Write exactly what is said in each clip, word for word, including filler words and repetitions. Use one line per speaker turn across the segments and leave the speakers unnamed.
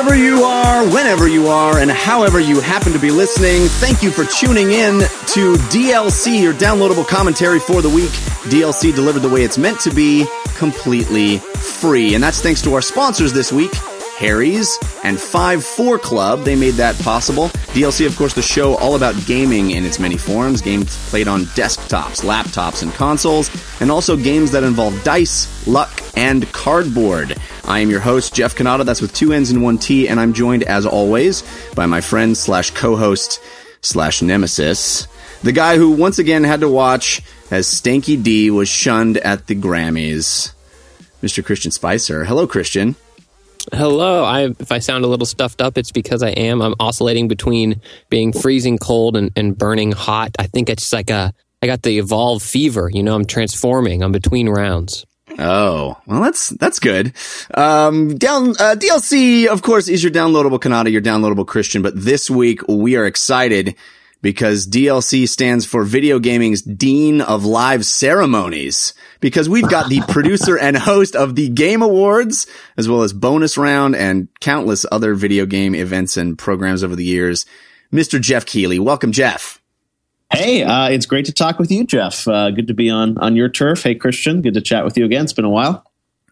Wherever you are, whenever you are, and however you happen to be listening, thank you for tuning in to D L C, your downloadable commentary for the week. D L C delivered the way it's meant to be, completely free. And that's thanks to our sponsors this week, Harry's and five four Club. They made that possible. D L C, of course, the show all about gaming in its many forms. Games played on desktops, laptops, and consoles, and also games that involve dice, luck, and cardboard. I am your host, Jeff Cannata. That's with two N's and one T, and I'm joined, as always, by my friend slash co-host slash nemesis, the guy who once again had to watch as Stanky D was shunned at the Grammys, Mister Christian Spicer. Hello, Christian.
Hello. I, if I sound a little stuffed up, it's because I am. I'm oscillating between being freezing cold and, and burning hot. I think it's like a, I got the evolved fever. You know, I'm transforming. I'm between rounds.
Oh, well, that's that's good. Um, down uh, D L C, of course, is your downloadable Cannata, your downloadable Christian. But this week we are excited because D L C stands for Video Gaming's Dean of Live Ceremonies. Because we've got the producer and host of the Game Awards, as well as Bonus Round and countless other video game events and programs over the years, Mister Jeff Keighley. Welcome, Jeff.
Hey, uh, it's great to talk with you, Jeff. Uh, good to be on, on your turf. Hey, Christian, good to chat with you again. It's been a while.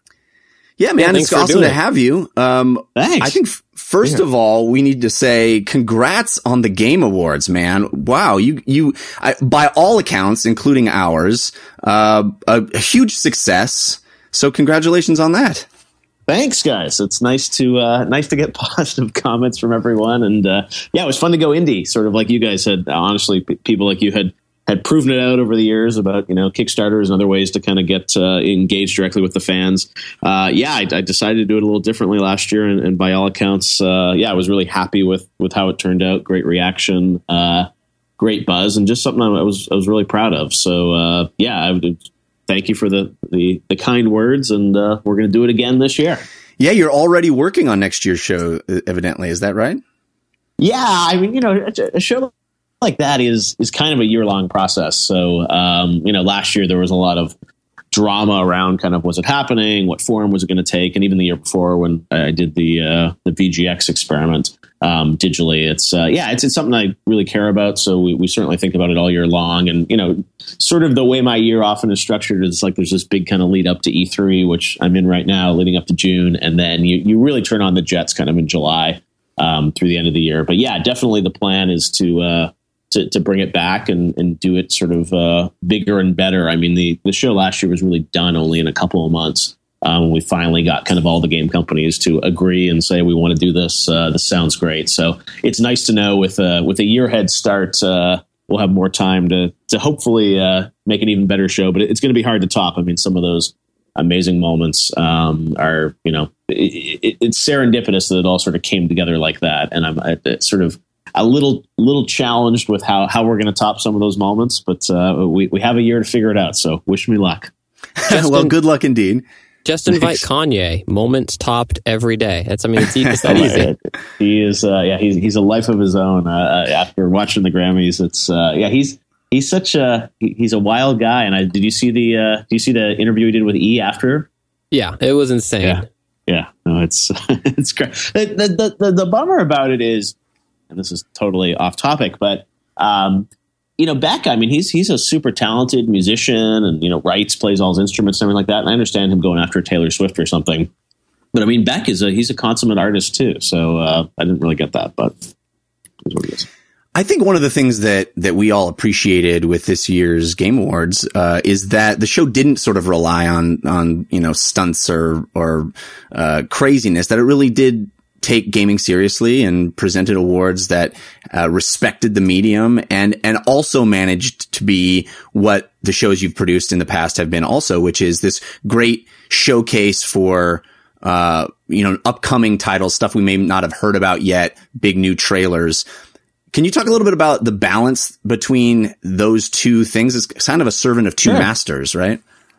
Yeah, man, yeah, it's awesome to have you. Um,
thanks.
I think f- first yeah. of all, we need to say congrats on the Game Awards, man. Wow, you you I, by all accounts, including ours, uh, a, a huge success. So congratulations on that.
Thanks, guys. It's nice to uh, nice to get positive comments from everyone, and uh, yeah, it was fun to go indie, sort of like you guys had. Honestly, p- people like you had had proven it out over the years about, you know, Kickstarters and other ways to kind of get uh, engaged directly with the fans. Uh, yeah, I, I decided to do it a little differently last year, and, and by all accounts, uh, yeah, I was really happy with with how it turned out. Great reaction, uh, great buzz, and just something I was I was really proud of. So uh, yeah, I would. Thank you for the, the, the kind words, and uh, we're going to do it again this year.
Yeah, you're already working on next year's show, evidently. Is that right?
Yeah, I mean, you know, a show like that is is kind of a year-long process. So, um, you know, last year there was a lot of drama around kind of was it happening, what form was it going to take, and even the year before when I did the uh, the V G X experiment um, digitally, it's uh, yeah, it's it's something I really care about. So we, we certainly think about it all year long, and you know, sort of the way my year often is structured is like there's this big kind of lead up to E three, which I'm in right now, leading up to June, and then you you really turn on the jets kind of in July um, through the end of the year. But yeah, definitely the plan is to. Uh, To, to bring it back and, and do it sort of uh, bigger and better. I mean, the, the show last year was really done only in a couple of months. Um, we finally got kind of all the game companies to agree and say, we want to do this. Uh, this sounds great. So it's nice to know with, uh, with a year head start, uh, we'll have more time to, to hopefully uh, make an even better show. But it's going to be hard to top. I mean, some of those amazing moments um, are, you know, it, it, it's serendipitous that it all sort of came together like that. And I'm it's sort of, a little little challenged with how, how we're going to top some of those moments, but uh, we, we have a year to figure it out. So wish me luck.
Just well, in, good luck indeed.
Just invite Kanye. Moments topped every day. That's I mean, it's, it's that easy.
He is, uh, yeah, he's he's a life of his own. Uh, after watching the Grammys, it's uh, yeah, he's he's such a he's a wild guy. And I did you see the uh, did you see the interview he did with E after?
Yeah, it was insane.
Yeah, yeah, no, it's it's great. The the, the the bummer about it is. And this is totally off topic, but, um, you know, Beck, I mean, he's, he's a super talented musician and, you know, writes, plays all his instruments and everything like that. And I understand him going after Taylor Swift or something, but I mean, Beck is a, he's a consummate artist too. So, uh, I didn't really get that, but that's what it is.
I think one of the things that, that we all appreciated with this year's Game Awards, uh, is that the show didn't sort of rely on, on, you know, stunts or, or, uh, craziness, that it really did take gaming seriously and presented awards that uh, respected the medium and and also managed to be what the shows you've produced in the past have been also, which is this great showcase for uh you know upcoming titles, stuff we may not have heard about yet, big new trailers. Can you talk a little bit about the balance between those two things? It's kind of a servant of two
sure.
masters, right?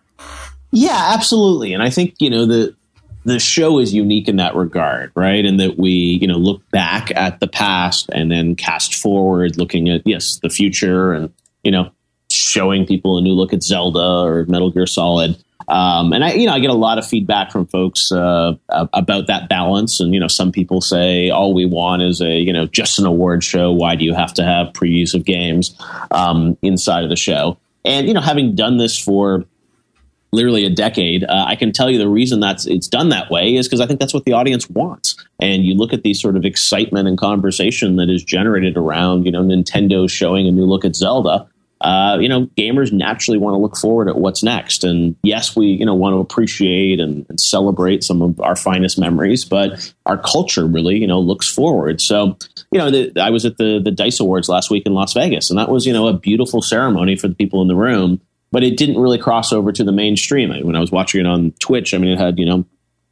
Yeah, absolutely. And I think, you know, the the show is unique in that regard, right? And that we, you know, look back at the past and then cast forward, looking at, yes, the future and, you know, showing people a new look at Zelda or Metal Gear Solid. Um, and I, you know, I get a lot of feedback from folks uh, about that balance. And, you know, some people say, all we want is a, you know, just an award show. Why do you have to have previews of games um, inside of the show? And, you know, having done this for literally a decade, uh, I can tell you the reason that's it's done that way is because I think that's what the audience wants. And you look at the sort of excitement and conversation that is generated around, you know, Nintendo showing a new look at Zelda. Uh, you know, gamers naturally want to look forward at what's next. And yes, we, you know, want to appreciate and, and celebrate some of our finest memories, but our culture really, you know, looks forward. So, you know, the, I was at the, the DICE Awards last week in Las Vegas, and that was, you know, a beautiful ceremony for the people in the room, but it didn't really cross over to the mainstream. I mean, when I was watching it on Twitch, I mean, it had, you know,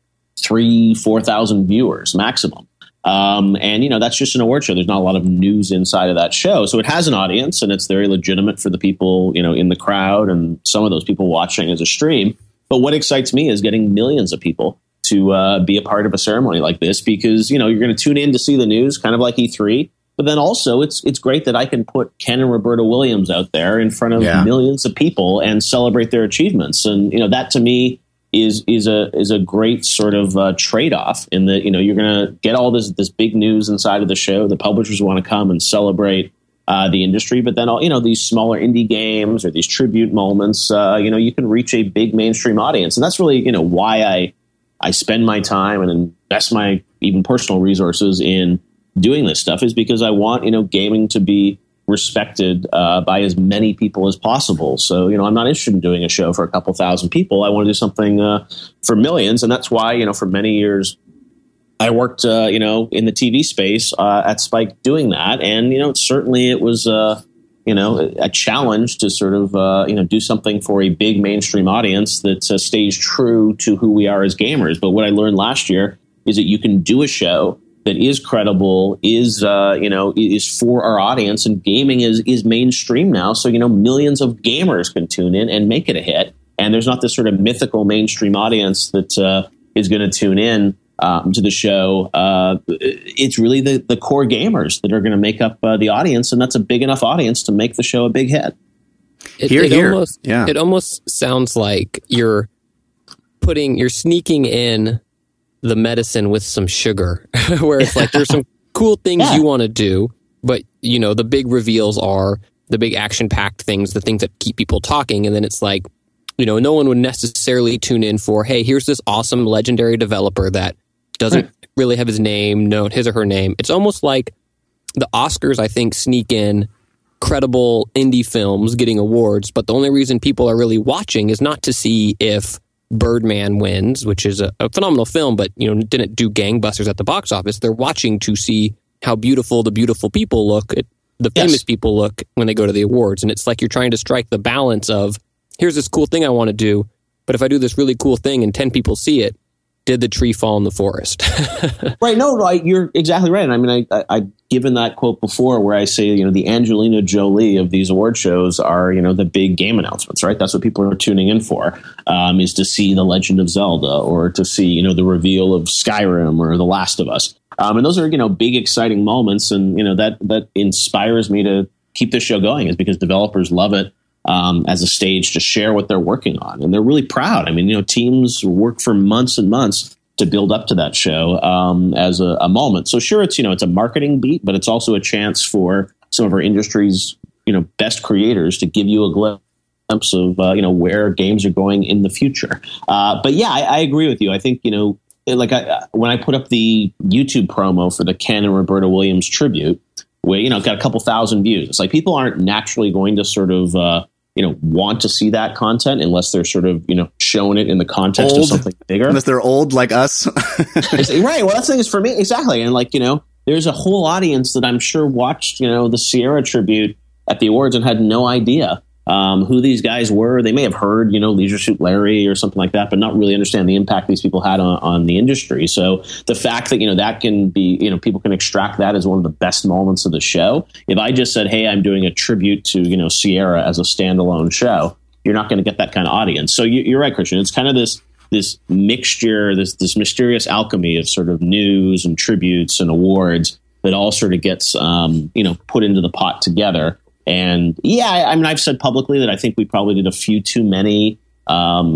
three, four thousand viewers maximum. Um, and, you know, that's just an award show. There's not a lot of news inside of that show. So it has an audience, and it's very legitimate for the people, you know, in the crowd and some of those people watching as a stream. But what excites me is getting millions of people to uh, be a part of a ceremony like this, because, you know, you're going to tune in to see the news, kind of like E three. But then also it's it's great that I can put Ken and Roberta Williams out there in front of yeah. millions of people and celebrate their achievements. And, you know, that to me is is a is a great sort of uh, trade-off in that, you know, you're going to get all this this big news inside of the show. The publishers want to come and celebrate uh, the industry, but then, all you know, these smaller indie games or these tribute moments, uh, you know, you can reach a big mainstream audience. And that's really, you know, why I I spend my time and invest my even personal resources in doing this stuff, is because I want, you know, gaming to be respected uh, by as many people as possible. So, you know, I'm not interested in doing a show for a couple thousand people. I want to do something uh, for millions. And that's why, you know, for many years, I worked, uh, you know, in the T V space uh, at Spike doing that. And, you know, certainly it was, uh, you know, a challenge to sort of, uh, you know, do something for a big mainstream audience that uh, stays true to who we are as gamers. But what I learned last year is that you can do a show that is credible, is, uh, you know, is for our audience, and gaming is, is mainstream now. So, you know, millions of gamers can tune in and make it a hit. And there's not this sort of mythical mainstream audience that uh, is going to tune in um, to the show. Uh, it's really the, the core gamers that are going to make up uh, the audience. And that's a big enough audience to make the show a big hit.
It,
here,
it
here.
Almost,
yeah.
It almost sounds like you're putting, you're sneaking in the medicine with some sugar, where it's like there's some cool things yeah. you want to do, but, you know, the big reveals are the big action-packed things, the things that keep people talking. And then it's like, you know, no one would necessarily tune in for, hey, here's this awesome legendary developer that doesn't right. really have his name, no, his or her name. It's almost like the Oscars, I think, sneak in credible indie films getting awards, but the only reason people are really watching is not to see if Birdman wins, which is a, a phenomenal film, but, you know, didn't do gangbusters at the box office. They're watching to see how beautiful the beautiful people look, it, the famous yes. people look when they go to the awards. And it's like you're trying to strike the balance of, here's this cool thing I want to do, but if I do this really cool thing and ten people see it, did the tree fall in the forest?
Right. No, no, you're exactly right. And I mean, I, I, I've given that quote before where I say, you know, the Angelina Jolie of these award shows are, you know, the big game announcements, right? That's what people are tuning in for, um, is to see The Legend of Zelda, or to see, you know, the reveal of Skyrim or The Last of Us. Um, and those are, you know, big, exciting moments. And, you know, that, that inspires me to keep this show going, is because developers love it. Um, as a stage to share what they're working on. And they're really proud. I mean, you know, teams work for months and months to build up to that show um, as a, a moment. So sure, it's, you know, it's a marketing beat, but it's also a chance for some of our industry's, you know, best creators to give you a glimpse of, uh, you know, where games are going in the future. Uh, but yeah, I, I agree with you. I think, you know, like I, when I put up the YouTube promo for the Ken and Roberta Williams tribute, where, you know, got a couple thousand views. It's like people aren't naturally going to sort of, uh, you know, want to see that content unless they're sort of, you know, showing it in the context
old,
of something bigger.
Unless they're old like us.
Right. Well, that's the thing is for me. Exactly. And like, you know, there's a whole audience that I'm sure watched, you know, the Sierra tribute at the awards and had no idea um, who these guys were. They may have heard, you know, Leisure Suit Larry or something like that, but not really understand the impact these people had on, on the industry. So the fact that, you know, that can be, you know, people can extract that as one of the best moments of the show. If I just said, hey, I'm doing a tribute to, you know, Sierra as a standalone show, you're not going to get that kind of audience. So you, you're right, Christian. It's kind of this this mixture, this this mysterious alchemy of sort of news and tributes and awards that all sort of gets, um, you know, put into the pot together. And yeah, I, I mean, I've said publicly that I think we probably did a few too many um,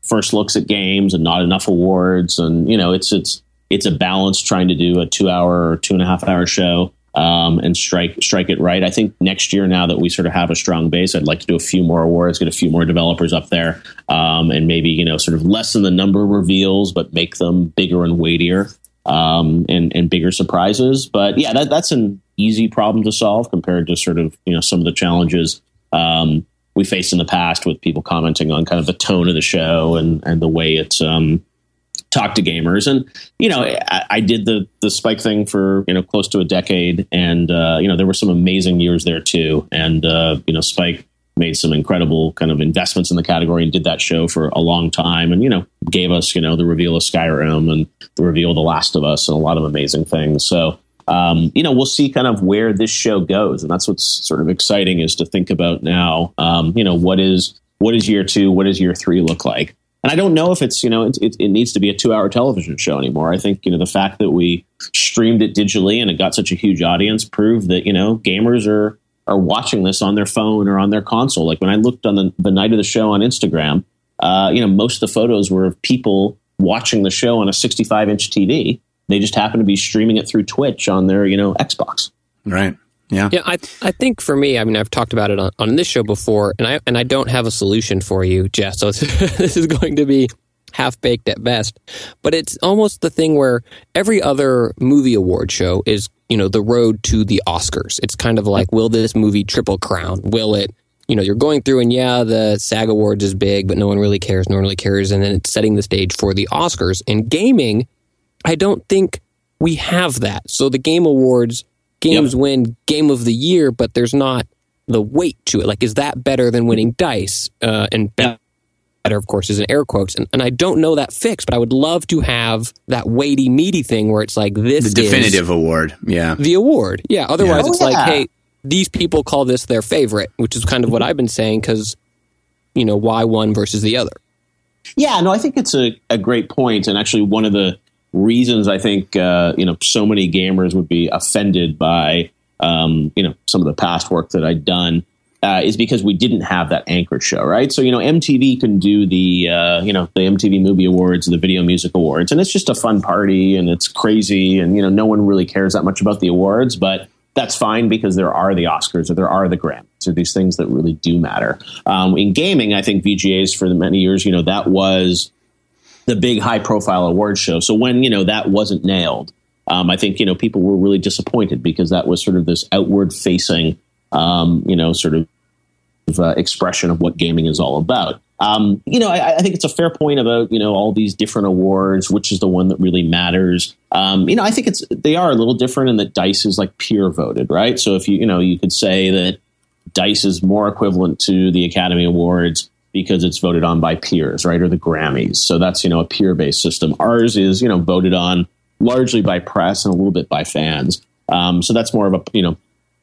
first looks at games and not enough awards. And, you know, it's, it's, it's a balance trying to do a two hour or two and a half hour show um, and strike, strike it right. I think next year, now that we sort of have a strong base, I'd like to do a few more awards, get a few more developers up there um, and maybe, you know, sort of lessen the number of reveals, but make them bigger and weightier um, and, and bigger surprises. But yeah, that, that's an easy problem to solve compared to sort of, you know, some of the challenges um, we faced in the past with people commenting on kind of the tone of the show and, and the way it's um, talked to gamers. And, you know, I, I did the, the Spike thing for, you know, close to a decade. And, uh, you know, there were some amazing years there too. And, uh, you know, Spike made some incredible kind of investments in the category and did that show for a long time. And, you know, gave us, you know, the reveal of Skyrim and the reveal of The Last of Us and a lot of amazing things. So, Um, you know, we'll see kind of where this show goes. And that's what's sort of exciting, is to think about now, um, you know, what is what is year two? What does year three look like? And I don't know if it's, you know, it, it, it needs to be a two hour television show anymore. I think, you know, the fact that we streamed it digitally and it got such a huge audience proved that, you know, gamers are are watching this on their phone or on their console. Like when I looked on the, the night of the show on Instagram, uh, you know, most of the photos were of people watching the show on a sixty-five inch T V. They just happen to be streaming it through Twitch on their, you know, Xbox.
Right. Yeah.
Yeah. I I think for me, I mean, I've talked about it on, on this show before, and I and I don't have a solution for you, Jess. So it's, this is going to be half baked at best. But it's almost the thing where every other movie award show is, you know, the road to the Oscars. It's kind of like, will this movie triple crown? Will it? You know, you're going through and yeah, the SAG Awards is big, but no one really cares. No one really cares. And then it's setting the stage for the Oscars. And gaming, I don't think we have that. So the Game Awards, games yep. win Game of the Year, but there's not the weight to it. Like, is that better than winning DICE? Uh, and better, of course, is in air quotes. And, and I don't know that fix, but I would love to have that weighty, meaty thing where it's like, this
the definitive
is
award. Yeah.
The award. Yeah. Otherwise,
yeah.
it's
oh,
like,
yeah.
hey, these people call this their favorite, which is kind of what I've been saying, because, you know, why one versus the other?
Yeah, no, I think it's a, a great point. And actually, one of the reasons I think, uh, you know, so many gamers would be offended by, um, you know, some of the past work that I'd done uh, is because we didn't have that anchor show, right? So, you know, M T V can do the, uh, you know, the M T V Movie Awards, the Video Music Awards, and it's just a fun party and it's crazy. And, you know, no one really cares that much about the awards, but that's fine because there are the Oscars or there are the Grammys or these things that really do matter. Um, in gaming, I think V G As for many years, you know, that was the big high profile award show. So when, you know, that wasn't nailed, um, I think, you know, people were really disappointed because that was sort of this outward facing, um, you know, sort of uh, expression of what gaming is all about. Um, you know, I, I think it's a fair point about, you know, all these different awards, which is the one that really matters. Um, you know, I think it's, they are a little different in that DICE is like peer voted, right? So if you, you know, you could say that DICE is more equivalent to the Academy Awards because it's voted on by peers, right? Or the Grammys. So that's, you know, a peer-based system. Ours is, you know, voted on largely by press and a little bit by fans. Um, so that's more of a, you know,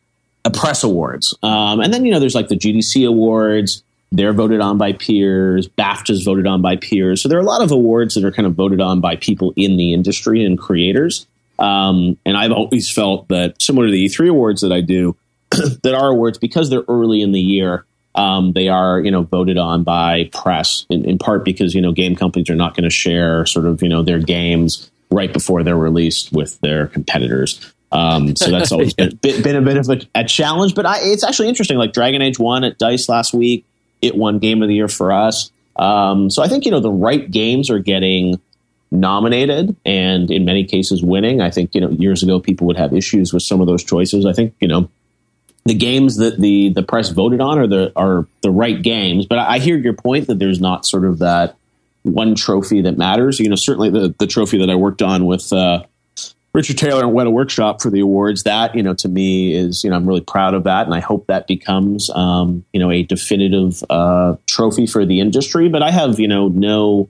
a press awards. Um, and then, you know, there's like the G D C Awards. They're voted on by peers. BAFTA's voted on by peers. So there are a lot of awards that are kind of voted on by people in the industry and creators. Um, and I've always felt that similar to the E three awards that I do, that our awards, because they're early in the year, Um, they are, you know, voted on by press in, in part because, you know, game companies are not going to share sort of, you know, their games right before they're released with their competitors. Um, so that's always been, been a bit of a, a challenge. But I, it's actually interesting. Like Dragon Age won at DICE last week. It won Game of the Year for us. Um, so I think, you know, the right games are getting nominated and in many cases winning. I think, you know, years ago people would have issues with some of those choices. I think, you know, the games that the, the press voted on are the are the right games. But I, I hear your point that there's not sort of that one trophy that matters. You know, certainly the, the trophy that I worked on with uh, Richard Taylor and Weta Workshop for the awards, that, you know, to me is, you know, I'm really proud of that. And I hope that becomes, um, you know, a definitive uh, trophy for the industry. But I have, you know, no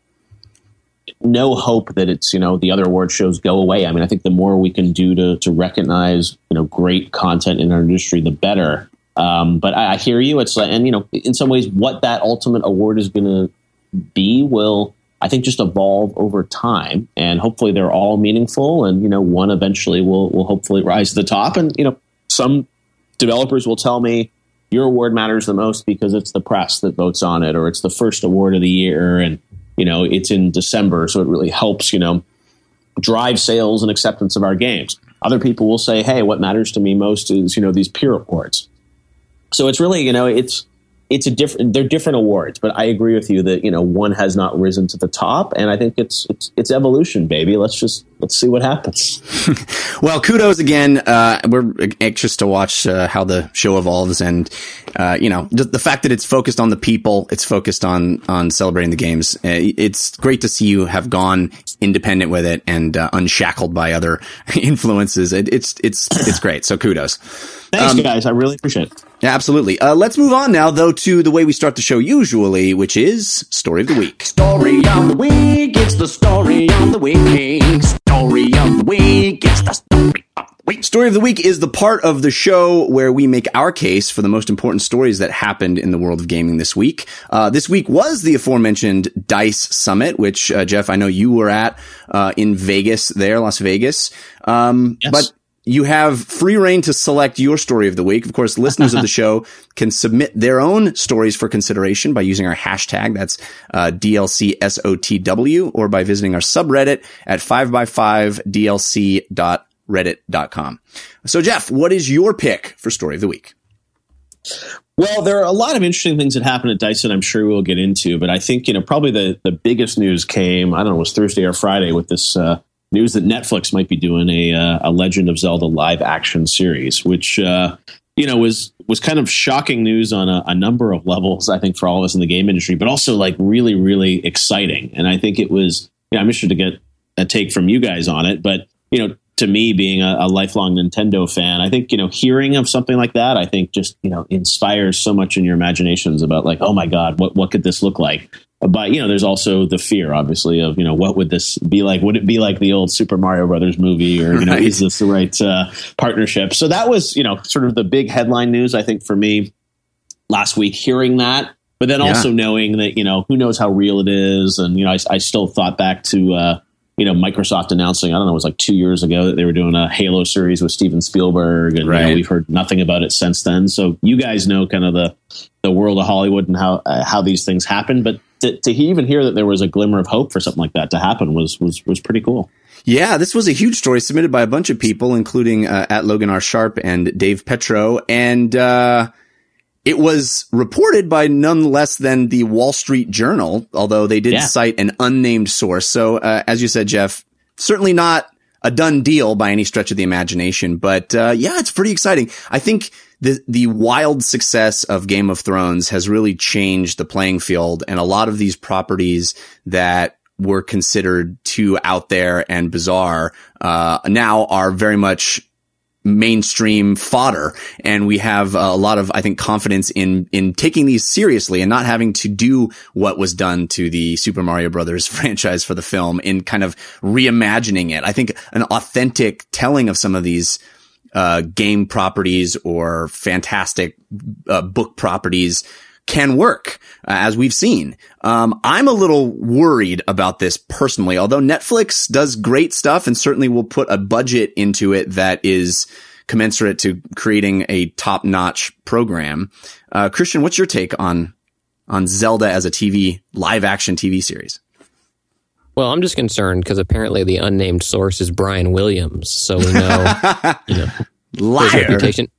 no hope that it's, you know, the other award shows go away. I mean, I think the more we can do to to recognize, you know, great content in our industry, the better. Um, but I, I hear you. It's like, and, you know, in some ways, what that ultimate award is going to be will, I think, just evolve over time. And hopefully they're all meaningful. And, you know, one eventually will will hopefully rise to the top. And, you know, some developers will tell me, your award matters the most because it's the press that votes on it, or it's the first award of the year, and you know it's in December, so it really helps you know drive sales and acceptance of our games. Other people will say, hey, what matters to me most is you know these peer awards. So it's really you know it's it's a different they're different awards, but I agree with you that you know one has not risen to the top, and I think it's it's it's evolution, baby. Let's just let's see what happens.
Well, kudos again. Uh, we're anxious to watch uh, how the show evolves, and uh, you know the, the fact that it's focused on the people, it's focused on on celebrating the games. Uh, it's great to see you have gone independent with it and uh, unshackled by other influences. It, it's it's it's great. So kudos.
Thanks,
um,
guys. I really appreciate it.
Yeah, absolutely. Uh, let's move on now, though, to the way we start the show usually, which is Story of the Week.
Story of the Week, it's the story of the week. Story of the Week, it's the story of the week.
Story of the Week is the part of the show where we make our case for the most important stories that happened in the world of gaming this week. Uh, this week was the aforementioned DICE Summit, which, uh, Jeff, I know you were at uh, in Vegas there, Las Vegas. Um,
yes.
But you have free reign to select your story of the week. Of course, listeners of the show can submit their own stories for consideration by using our hashtag. That's uh, D L C S O T W, or by visiting our subreddit at five by five D L C dot reddit dot com. So, Jeff, what is your pick for story of the week?
Well, there are a lot of interesting things that happened at DICE that I'm sure we'll get into, but I think, you know, probably the, the biggest news came, I don't know, it was Thursday or Friday with this uh, news that Netflix might be doing a, uh, a Legend of Zelda live action series, which, uh, you know, was was kind of shocking news on a, a number of levels, I think, for all of us in the game industry, but also like really, really exciting. And I think it was, you know, I'm interested to get a take from you guys on it, but, you know, to me, being a, a lifelong Nintendo fan, I think, you know, hearing of something like that, I think just, you know, inspires so much in your imaginations about like, oh my God, what, what could this look like? But, you know, there's also the fear, obviously, of, you know, what would this be like? Would it be like the old Super Mario Brothers movie, or, you know,
right.
is this the right uh, partnership? So that was, you know, sort of the big headline news, I think, for me last week, hearing that. But then also yeah. knowing that, you know, who knows how real it is. And, you know, I, I still thought back to, uh, you know, Microsoft announcing, I don't know, it was like two years ago that they were doing a Halo series with Steven Spielberg. And, right. you know, we've heard nothing about it since then. So you guys know kind of the, the world of Hollywood and how, uh, how these things happen. But to, to even hear that there was a glimmer of hope for something like that to happen was, was, was pretty cool.
Yeah, this was a huge story submitted by a bunch of people, including uh, at Logan R. Sharp and Dave Petro. And, uh, it was reported by none less than the Wall Street Journal, although they did yeah. cite an unnamed source. So, uh, as you said, Jeff, certainly not a done deal by any stretch of the imagination. But, uh, yeah, it's pretty exciting. I think the, the wild success of Game of Thrones has really changed the playing field. And a lot of these properties that were considered too out there and bizarre, uh, now are very much mainstream fodder, and we have a lot of, I think, confidence in in taking these seriously and not having to do what was done to the Super Mario Brothers franchise for the film in kind of reimagining it. I think an authentic telling of some of these uh game properties or fantastic uh, book properties can work, uh, as we've seen. Um, I'm a little worried about this personally, although Netflix does great stuff and certainly will put a budget into it that is commensurate to creating a top-notch program. Uh, Christian, what's your take on, on Zelda as a T V, live-action T V series?
Well, I'm just concerned because apparently the unnamed source is Brian Williams, so we know, you know,
liar.
His reputation.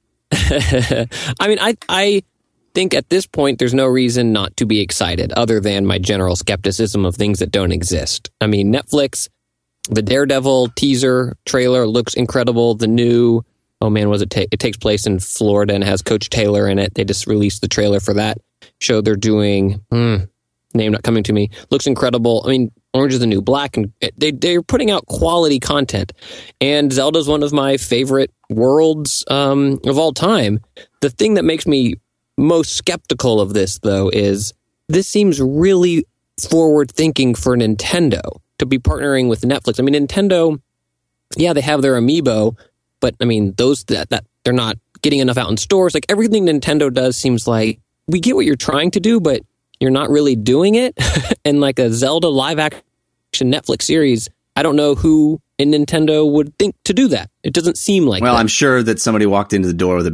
I mean, I, I, think at this point there's no reason not to be excited other than my general skepticism of things that don't exist. I mean, Netflix, the Daredevil teaser trailer looks incredible. The new, oh man, was it ta- it takes place in Florida and has Coach Taylor in it. They just released the trailer for that show they're doing. Hmm, name not coming to me. Looks incredible. I mean, Orange is the New Black, and they they're putting out quality content. And Zelda's one of my favorite worlds um, of all time. The thing that makes me most skeptical of this, though, is this seems really forward-thinking for Nintendo to be partnering with Netflix. I mean, Nintendo, yeah, they have their Amiibo, but I mean, those that, that they're not getting enough out in stores. Like everything Nintendo does seems like we get what you're trying to do, but you're not really doing it. And like a Zelda live-action Netflix series, I don't know who in Nintendo would think to do that. It doesn't seem like
well,
that.
I'm sure that somebody walked into the door with a big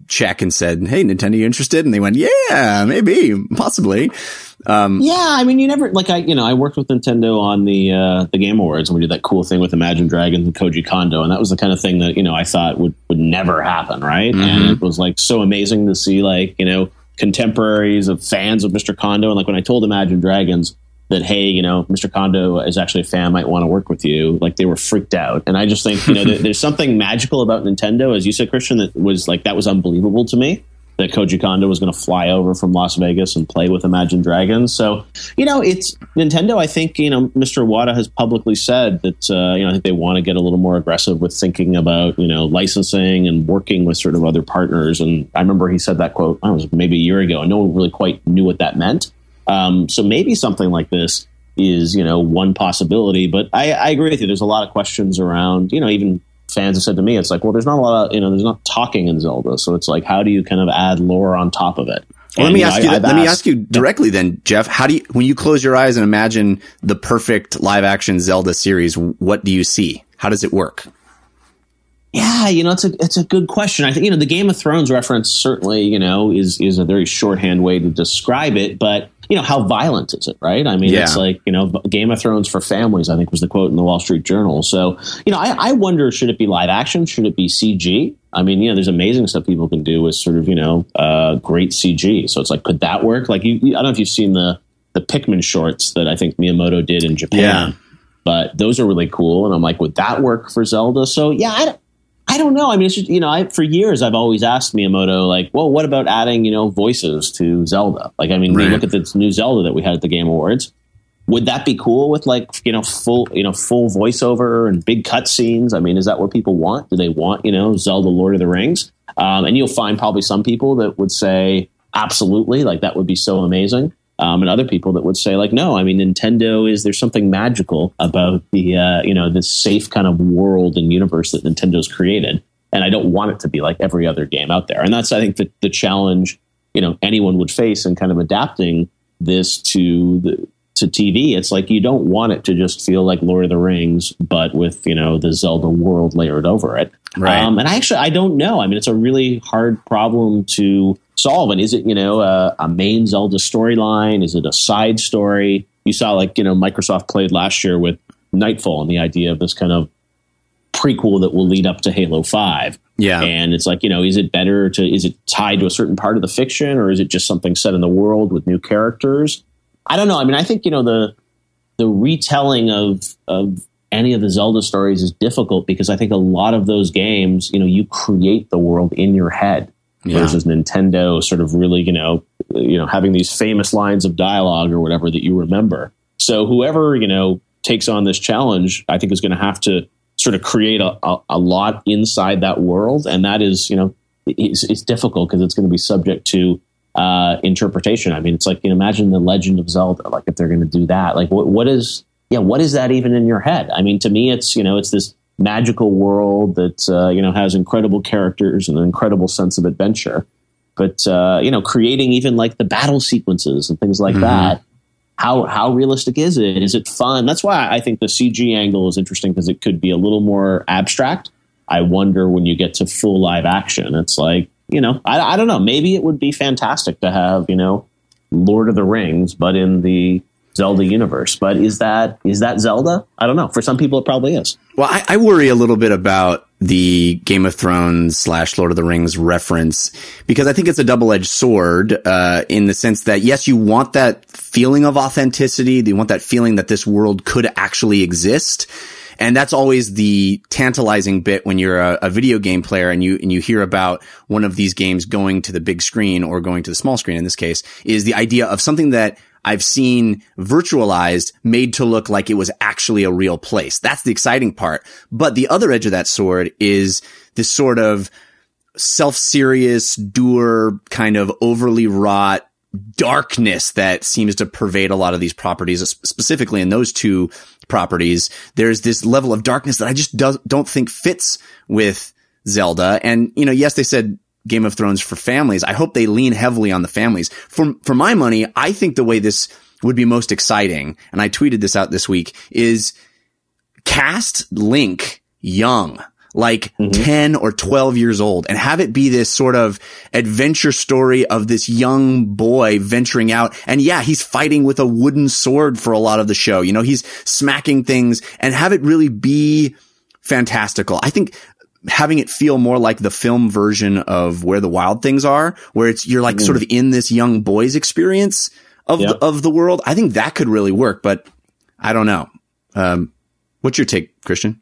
check and said, "Hey, Nintendo, you interested?" And they went, "Yeah, maybe, possibly." Um,
yeah, I mean, you never like I, you know, I worked with Nintendo on the uh, the Game Awards, and we did that cool thing with Imagine Dragons and Koji Kondo, and that was the kind of thing that you know I thought would would never happen, right? Mm-hmm. And it was like so amazing to see, like you know, contemporaries of fans of Mister Kondo, and like when I told Imagine Dragons that, hey, you know, Mister Kondo is actually a fan, might want to work with you, like they were freaked out. And I just think, you know, there, there's something magical about Nintendo, as you said, Christian, that was like, that was unbelievable to me, that Koji Kondo was going to fly over from Las Vegas and play with Imagine Dragons. So, you know, it's Nintendo. I think, you know, Mister Iwata has publicly said that, uh, you know, I think they want to get a little more aggressive with thinking about, you know, licensing and working with sort of other partners. And I remember he said that quote, I was maybe a year ago, and no one really quite knew what that meant. Um, so maybe something like this is, you know, one possibility. But I, I agree with you. There's a lot of questions around, you know, even fans have said to me, it's like, well, there's not a lot of, you know, there's not talking in Zelda. So it's like, how do you kind of add lore on top of it?
Well,
and,
let me
you know,
ask you,
I,
let
asked,
me ask you directly then, Jeff, how do you, when you close your eyes and imagine the perfect live action Zelda series, what do you see? How does it work?
Yeah, you know, it's a it's a good question. I think, you know, the Game of Thrones reference certainly, you know, is is a very shorthand way to describe it. But, you know, how violent is it, right? I mean, yeah. It's like, you know, Game of Thrones for families, I think was the quote in the Wall Street Journal. So, you know, I, I wonder, should it be live action? Should it be C G? I mean, you know, there's amazing stuff people can do with sort of, you know, uh, great C G. So it's like, could that work? Like, you, you, I don't know if you've seen the the Pikmin shorts that I think Miyamoto did in Japan.
Yeah.
But those are really cool. And I'm like, would that work for Zelda? So, yeah, I don't. I don't know. I mean, it's just, you know, I, for years I've always asked Miyamoto, like, well, what about adding, you know, voices to Zelda? Like, I mean, right. We look at this new Zelda that we had at the Game Awards. Would that be cool with like, you know, full, you know, full voiceover and big cutscenes? I mean, is that what people want? Do they want, you know, Zelda Lord of the Rings? Um, and you'll find probably some people that would say absolutely, like that would be so amazing. Um, and other people that would say, like, no, I mean, Nintendo is, there's something magical about the, uh, you know, this safe kind of world and universe that Nintendo's created. And I don't want it to be like every other game out there. And that's, I think, the, the challenge, you know, anyone would face in kind of adapting this to the, to T V. It's like, you don't want it to just feel like Lord of the Rings, but with, you know, the Zelda world layered over it.
Right.
Um, and I actually, I don't know. I mean, it's a really hard problem to solve. And is it, you know, a, a main Zelda storyline? Is it a side story? You saw, like, you know, Microsoft played last year with Nightfall and the idea of this kind of prequel that will lead up to Halo five.
Yeah.
And it's like, you know, is it better to, is it tied to a certain part of the fiction, or is it just something set in the world with new characters? I don't know. I mean, I think, you know, the, the retelling of, of any of the Zelda stories is difficult because I think a lot of those games, you know, you create the world in your head. Yeah. Versus Nintendo sort of really, you know, you know, having these famous lines of dialogue or whatever that you remember. So whoever, you know, takes on this challenge, I think is going to have to sort of create a, a, a lot inside that world. And that is, you know, it's, it's difficult because it's going to be subject to uh, interpretation. I mean, it's like, you know, imagine the Legend of Zelda, like if they're going to do that, like what, what is, yeah, what is that even in your head? I mean, to me, it's, you know, it's this magical world that, uh, you know, has incredible characters and an incredible sense of adventure. But, uh, you know, creating even like the battle sequences and things like mm-hmm. that, how how realistic is it? Is it fun? That's why I think the C G angle is interesting, because it could be a little more abstract. I wonder when you get to full live action, it's like, you know, I, I don't know. Maybe it would be fantastic to have, you know, Lord of the Rings, but in the Zelda universe. But is that is that Zelda? I don't know. For some people, it probably is.
Well, I, I worry a little bit about the Game of Thrones slash Lord of the Rings reference, because I think it's a double-edged sword uh, in the sense that, yes, you want that feeling of authenticity. You want that feeling that this world could actually exist. And that's always the tantalizing bit when you're a, a video game player and you, and you hear about one of these games going to the big screen or going to the small screen in this case, is the idea of something that I've seen virtualized made to look like it was actually a real place. That's the exciting part. But the other edge of that sword is this sort of self-serious, dour, kind of overly wrought darkness that seems to pervade a lot of these properties, specifically in those two properties. There's this level of darkness that I just do- don't think fits with Zelda. And, you know, yes, they said Game of Thrones for families. I hope they lean heavily on the families. For, for my money, I think the way this would be most exciting, and I tweeted this out this week, is cast Link young. like
Mm-hmm.
ten or twelve years old, and have it be this sort of adventure story of this young boy venturing out. And yeah, he's fighting with a wooden sword for a lot of the show. You know, he's smacking things, and have it really be fantastical. I think having it feel more like the film version of Where the Wild Things Are, where it's, you're like mm. sort of in this young boy's experience of, yep. the, of the world. I think that could really work, but I don't know. Um, what's your take, Christian?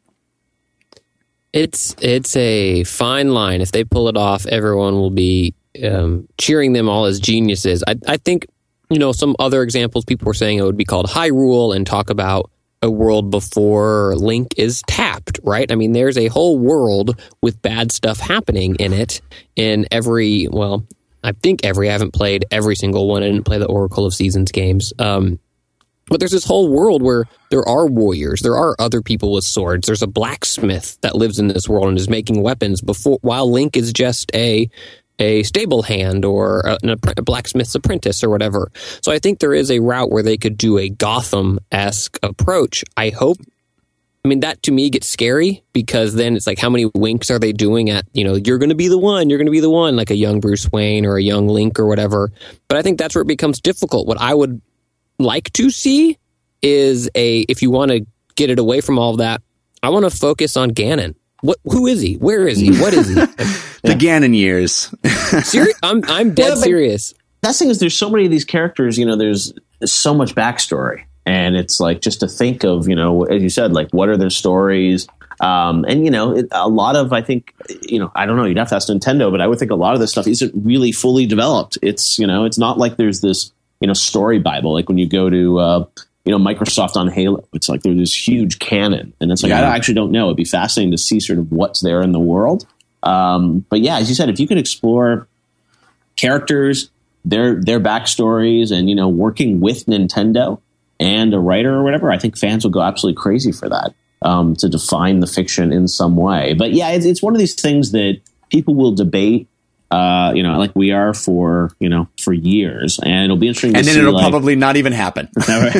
It's it's a fine line. If they pull it off, everyone will be um, cheering them all as geniuses. I, I think, you know, some other examples, people were saying it would be called Hyrule and talk about a world before Link is tapped, right? I mean, there's a whole world with bad stuff happening in it in every, well, I think every, I haven't played every single one. I didn't play the Oracle of Seasons games. Um, But there's this whole world where there are warriors, there are other people with swords. There's a blacksmith that lives in this world and is making weapons before, while Link is just a a stable hand or a, a blacksmith's apprentice or whatever. So I think there is a route where they could do a Gotham-esque approach. I hope. I mean, that to me gets scary, because then it's like, how many winks are they doing at, you know, you're going to be the one, you're going to be the one, like a young Bruce Wayne or a young Link or whatever. But I think that's where it becomes difficult. What I would like to see is a, if you want to get it away from all of that, I want to focus on Ganon. What? Who is he? Where is he? What is he?
the yeah. Ganon years.
Seri- I'm I'm dead well, serious.
That's the thing is, there's so many of these characters. You know, there's so much backstory, and it's like, just to think of, you know, as you said, like, what are their stories? Um, and you know, it, a lot of, I think, you know, I don't know. You'd have to ask Nintendo, but I would think a lot of this stuff isn't really fully developed. It's, you know, it's not like there's this, you know, story Bible. Like when you go to, uh, you know, Microsoft on Halo, it's like there's this huge canon, and it's like, yeah. I actually don't know. It'd be fascinating to see sort of what's there in the world. Um, but yeah, as you said, if you could explore characters, their their backstories, and, you know, working with Nintendo and a writer or whatever, I think fans will go absolutely crazy for that, um, to define the fiction in some way. But yeah, it's, it's one of these things that people will debate. Uh, you know, like we are for, you know, for years, and it'll be interesting to
and then
see,
it'll
like,
probably not even happen.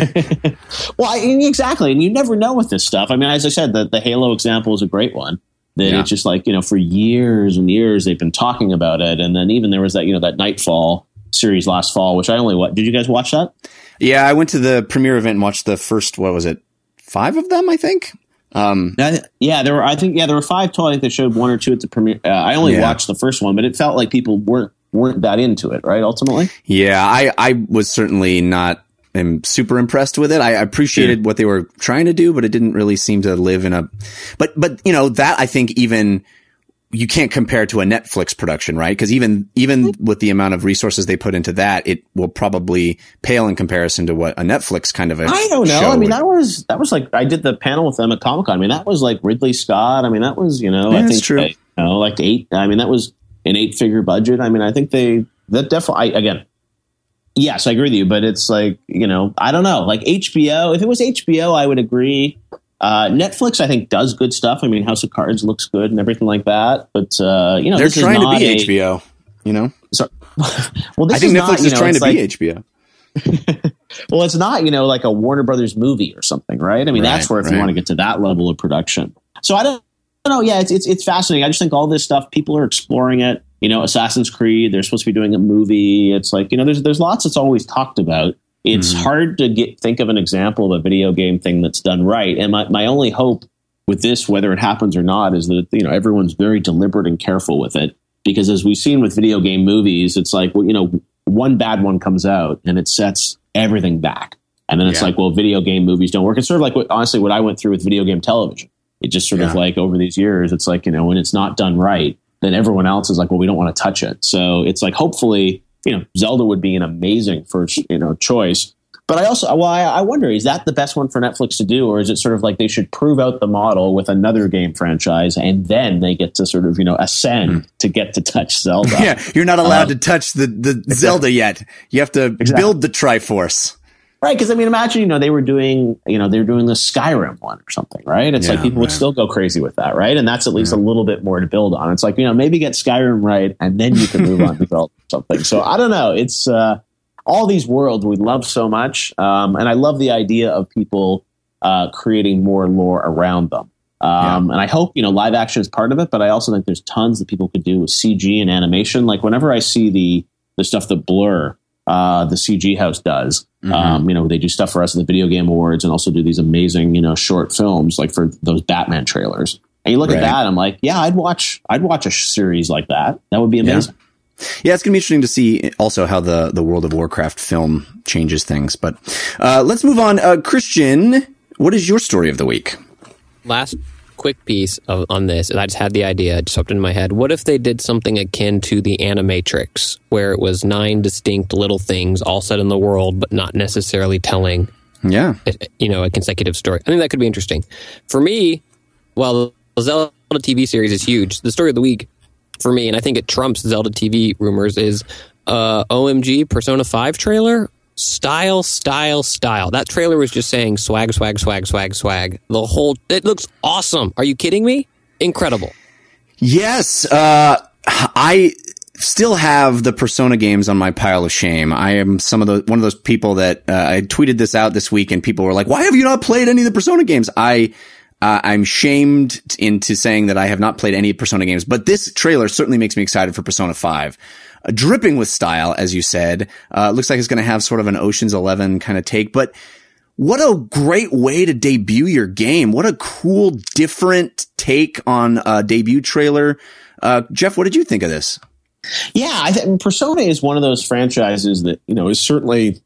Well, I, exactly. And you never know with this stuff. I mean, as I said, the, the Halo example is a great one. That yeah. It's just like, you know, for years and years they've been talking about it. And then even there was that, you know, that Nightfall series last fall, which I only, what, did you guys watch that?
Yeah, I went to the premiere event and watched the first, what was it? Five of them, I think. Um,
yeah, there were, I think, yeah, there were five total. I think they showed one or two at the premiere. Uh, I only yeah. watched the first one, but it felt like people weren't, weren't that into it, right? Ultimately.
Yeah, I, I was certainly not am super impressed with it. I appreciated yeah. what they were trying to do, but it didn't really seem to live in a, but, but, you know, that I think even you can't compare to a Netflix production, right? Because even, even with the amount of resources they put into that, it will probably pale in comparison to what a Netflix kind of a
I don't know.
show
I mean,
would.
that was, that was like, I did the panel with them at Comic-Con. I mean, that was like Ridley Scott. I mean, that was, you know,
yeah,
I think,
true.
They, you know, like eight, I mean, that was an eight figure budget. I mean, I think they, that definitely, I, again, yes, I agree with you, but it's like, you know, I don't know, like H B O, if it was H B O, I would agree. Uh, Netflix, I think, does good stuff. I mean, House of Cards looks good and everything like that. But, uh, you know,
they're
this
trying
is not
to be
a,
H B O, you know?
So, well, this
I think
is
Netflix
not,
is
you know,
trying to
like,
be H B O.
Well, it's not, you know, like a Warner Brothers movie or something, right? I mean,
right,
that's where if
right.
you want to get to that level of production. So I don't, I don't know. Yeah, it's, it's, it's fascinating. I just think all this stuff, people are exploring it. You know, Assassin's Creed, they're supposed to be doing a movie. It's like, you know, there's there's lots that's always talked about. It's mm-hmm. hard to get think of an example of a video game thing that's done right. And my, my only hope with this, whether it happens or not, is that, you know, everyone's very deliberate and careful with it. Because as we've seen with video game movies, it's like, well, you know, one bad one comes out and it sets everything back. And then it's yeah. like, well, video game movies don't work. It's sort of like, what, honestly, what I went through with video game television. It just sort yeah. of like over these years, it's like, you know, when it's not done right, then everyone else is like, well, we don't want to touch it. So it's like, hopefully, you know, Zelda would be an amazing first, you know, choice. But I also, well, I, I wonder, is that the best one for Netflix to do? Or is it sort of like they should prove out the model with another game franchise and then they get to sort of, you know, ascend mm. to get to touch Zelda?
Yeah, you're not allowed um,
uh,
to touch the, the Zelda yet. You have to exactly. build the Triforce.
Right, because I mean, imagine, you know, they were doing, you know, they were doing the Skyrim one or something, right? It's yeah, like people right. would still go crazy with that, right? And that's at least yeah. a little bit more to build on. It's like, you know, maybe get Skyrim right, and then you can move on to Zelda or something. So I don't know. It's uh, all these worlds we love so much, um, and I love the idea of people uh, creating more lore around them. Um, yeah. And I hope, you know, live action is part of it, but I also think there's tons that people could do with C G and animation. Like whenever I see the, the stuff that Blur, uh, the C G house does, mm-hmm. um, you know, they do stuff for us at the Video Game Awards and also do these amazing, you know, short films like for those Batman trailers. And you look right. at that, I'm like, yeah, I'd watch, I'd watch a series like that. That would be amazing.
Yeah. Yeah, it's going to be interesting to see also how the, the World of Warcraft film changes things. But uh, let's move on. Uh, Christian, what is your story of the week?
Last quick piece of, on this, and I just had the idea, it just popped in my head. What if they did something akin to the Animatrix, where it was nine distinct little things all set in the world, but not necessarily telling
yeah.
a, you know, a consecutive story? I think that could be interesting. For me, well, the Zelda T V series is huge. The story of the week for me, and I think it trumps Zelda T V rumors, is uh, O M G Persona five trailer. Style, style, style. That trailer was just saying swag, swag, swag, swag, swag. The whole, it looks awesome. Are you kidding me? Incredible.
Yes. Uh, I still have the Persona games on my pile of shame. I am some of the, one of those people that, uh, I tweeted this out this week and people were like, why have you not played any of the Persona games? I, Uh, I'm shamed into saying that I have not played any Persona games, but this trailer certainly makes me excited for Persona five. Uh, dripping with style, as you said. Uh, looks like it's going to have sort of an Ocean's Eleven kind of take, but what a great way to debut your game. What a cool, different take on a debut trailer. Uh, Jeff, what did you think of this?
Yeah, I think Persona is one of those franchises that, you know, is certainly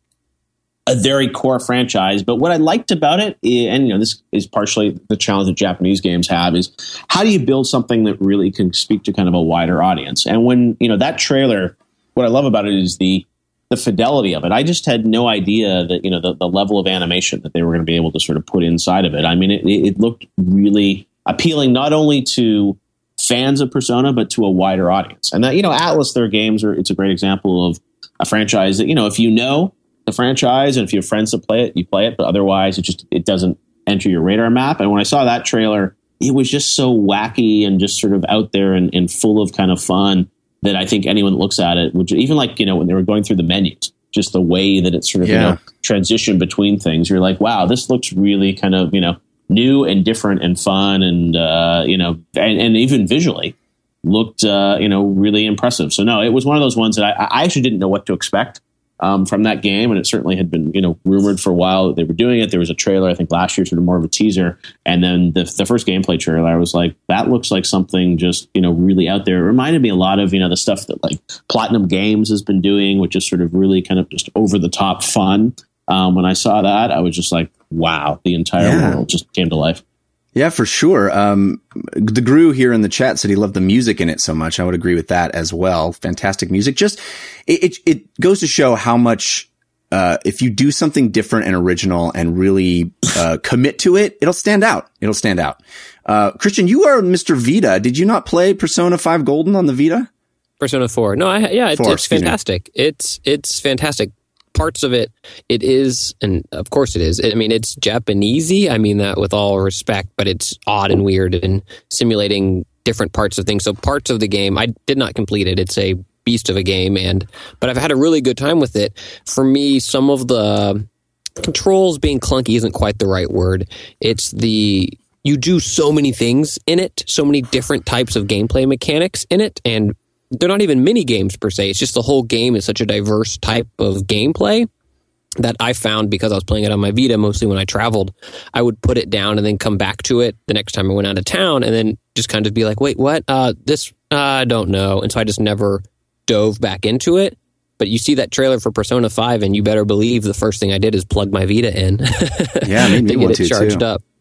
a very core franchise, but what I liked about it, and you know, this is partially the challenge that Japanese games have, is how do you build something that really can speak to kind of a wider audience? And when, you know, that trailer, what I love about it is the the fidelity of it. I just had no idea that, you know, the, the level of animation that they were going to be able to sort of put inside of it. I mean, it, it looked really appealing, not only to fans of Persona, but to a wider audience. And that, you know, Atlas, their games are, it's a great example of a franchise that, you know, if you know the franchise and if you have friends that play it, you play it, but otherwise it just, it doesn't enter your radar map. And when I saw that trailer, it was just so wacky and just sort of out there and, and full of kind of fun that I think anyone that looks at it would, even like, you know, when they were going through the menus, just the way that it sort of, yeah. you know, transitioned between things, you're like, wow, this looks really kind of, you know, new and different and fun. And, uh, you know, and, and even visually looked, uh, you know, really impressive. So no, it was one of those ones that I, I actually didn't know what to expect Um, from that game, and it certainly had been, you know, rumored for a while that they were doing it. There was a trailer, I think, last year, sort of more of a teaser, and then the the first gameplay trailer, I was like, that looks like something just, you know, really out there. It reminded me a lot of, you know, the stuff that like Platinum Games has been doing, which is sort of really kind of just over the top fun. Um, when I saw that, I was just like, wow, the entire yeah. world just came to life.
Yeah, for sure. Um, the Gru here in the chat said he loved the music in it so much. I would agree with that as well. Fantastic music. Just, it, it, it goes to show how much, uh, if you do something different and original and really, uh, commit to it, it'll stand out. It'll stand out. Uh, Christian, you are Mister Vita. Did you not play Persona five Golden on the Vita?
Persona four. No, I, yeah,
four,
it's, it's fantastic.
Me.
It's, it's fantastic. Parts of it, it is, and of course it is. I mean, it's Japanesey. I mean that with all respect, but it's odd and weird and simulating different parts of things. So parts of the game, I did not complete it. It's a beast of a game, and but I've had a really good time with it. For me, some of the controls being clunky isn't quite the right word. It's the you do so many things in it, so many different types of gameplay mechanics in it, and they're not even mini games per se. It's just the whole game is such a diverse type of gameplay that I found, because I was playing it on my Vita mostly when I traveled, I would put it down and then come back to it the next time I went out of town and then just kind of be like, wait, what? Uh, this, uh, I don't know. And so I just never dove back into it. But you see that trailer for Persona five and you better believe the first thing I did is plug my Vita in.
Yeah, me, me
to get it
to,
charged
too.
up.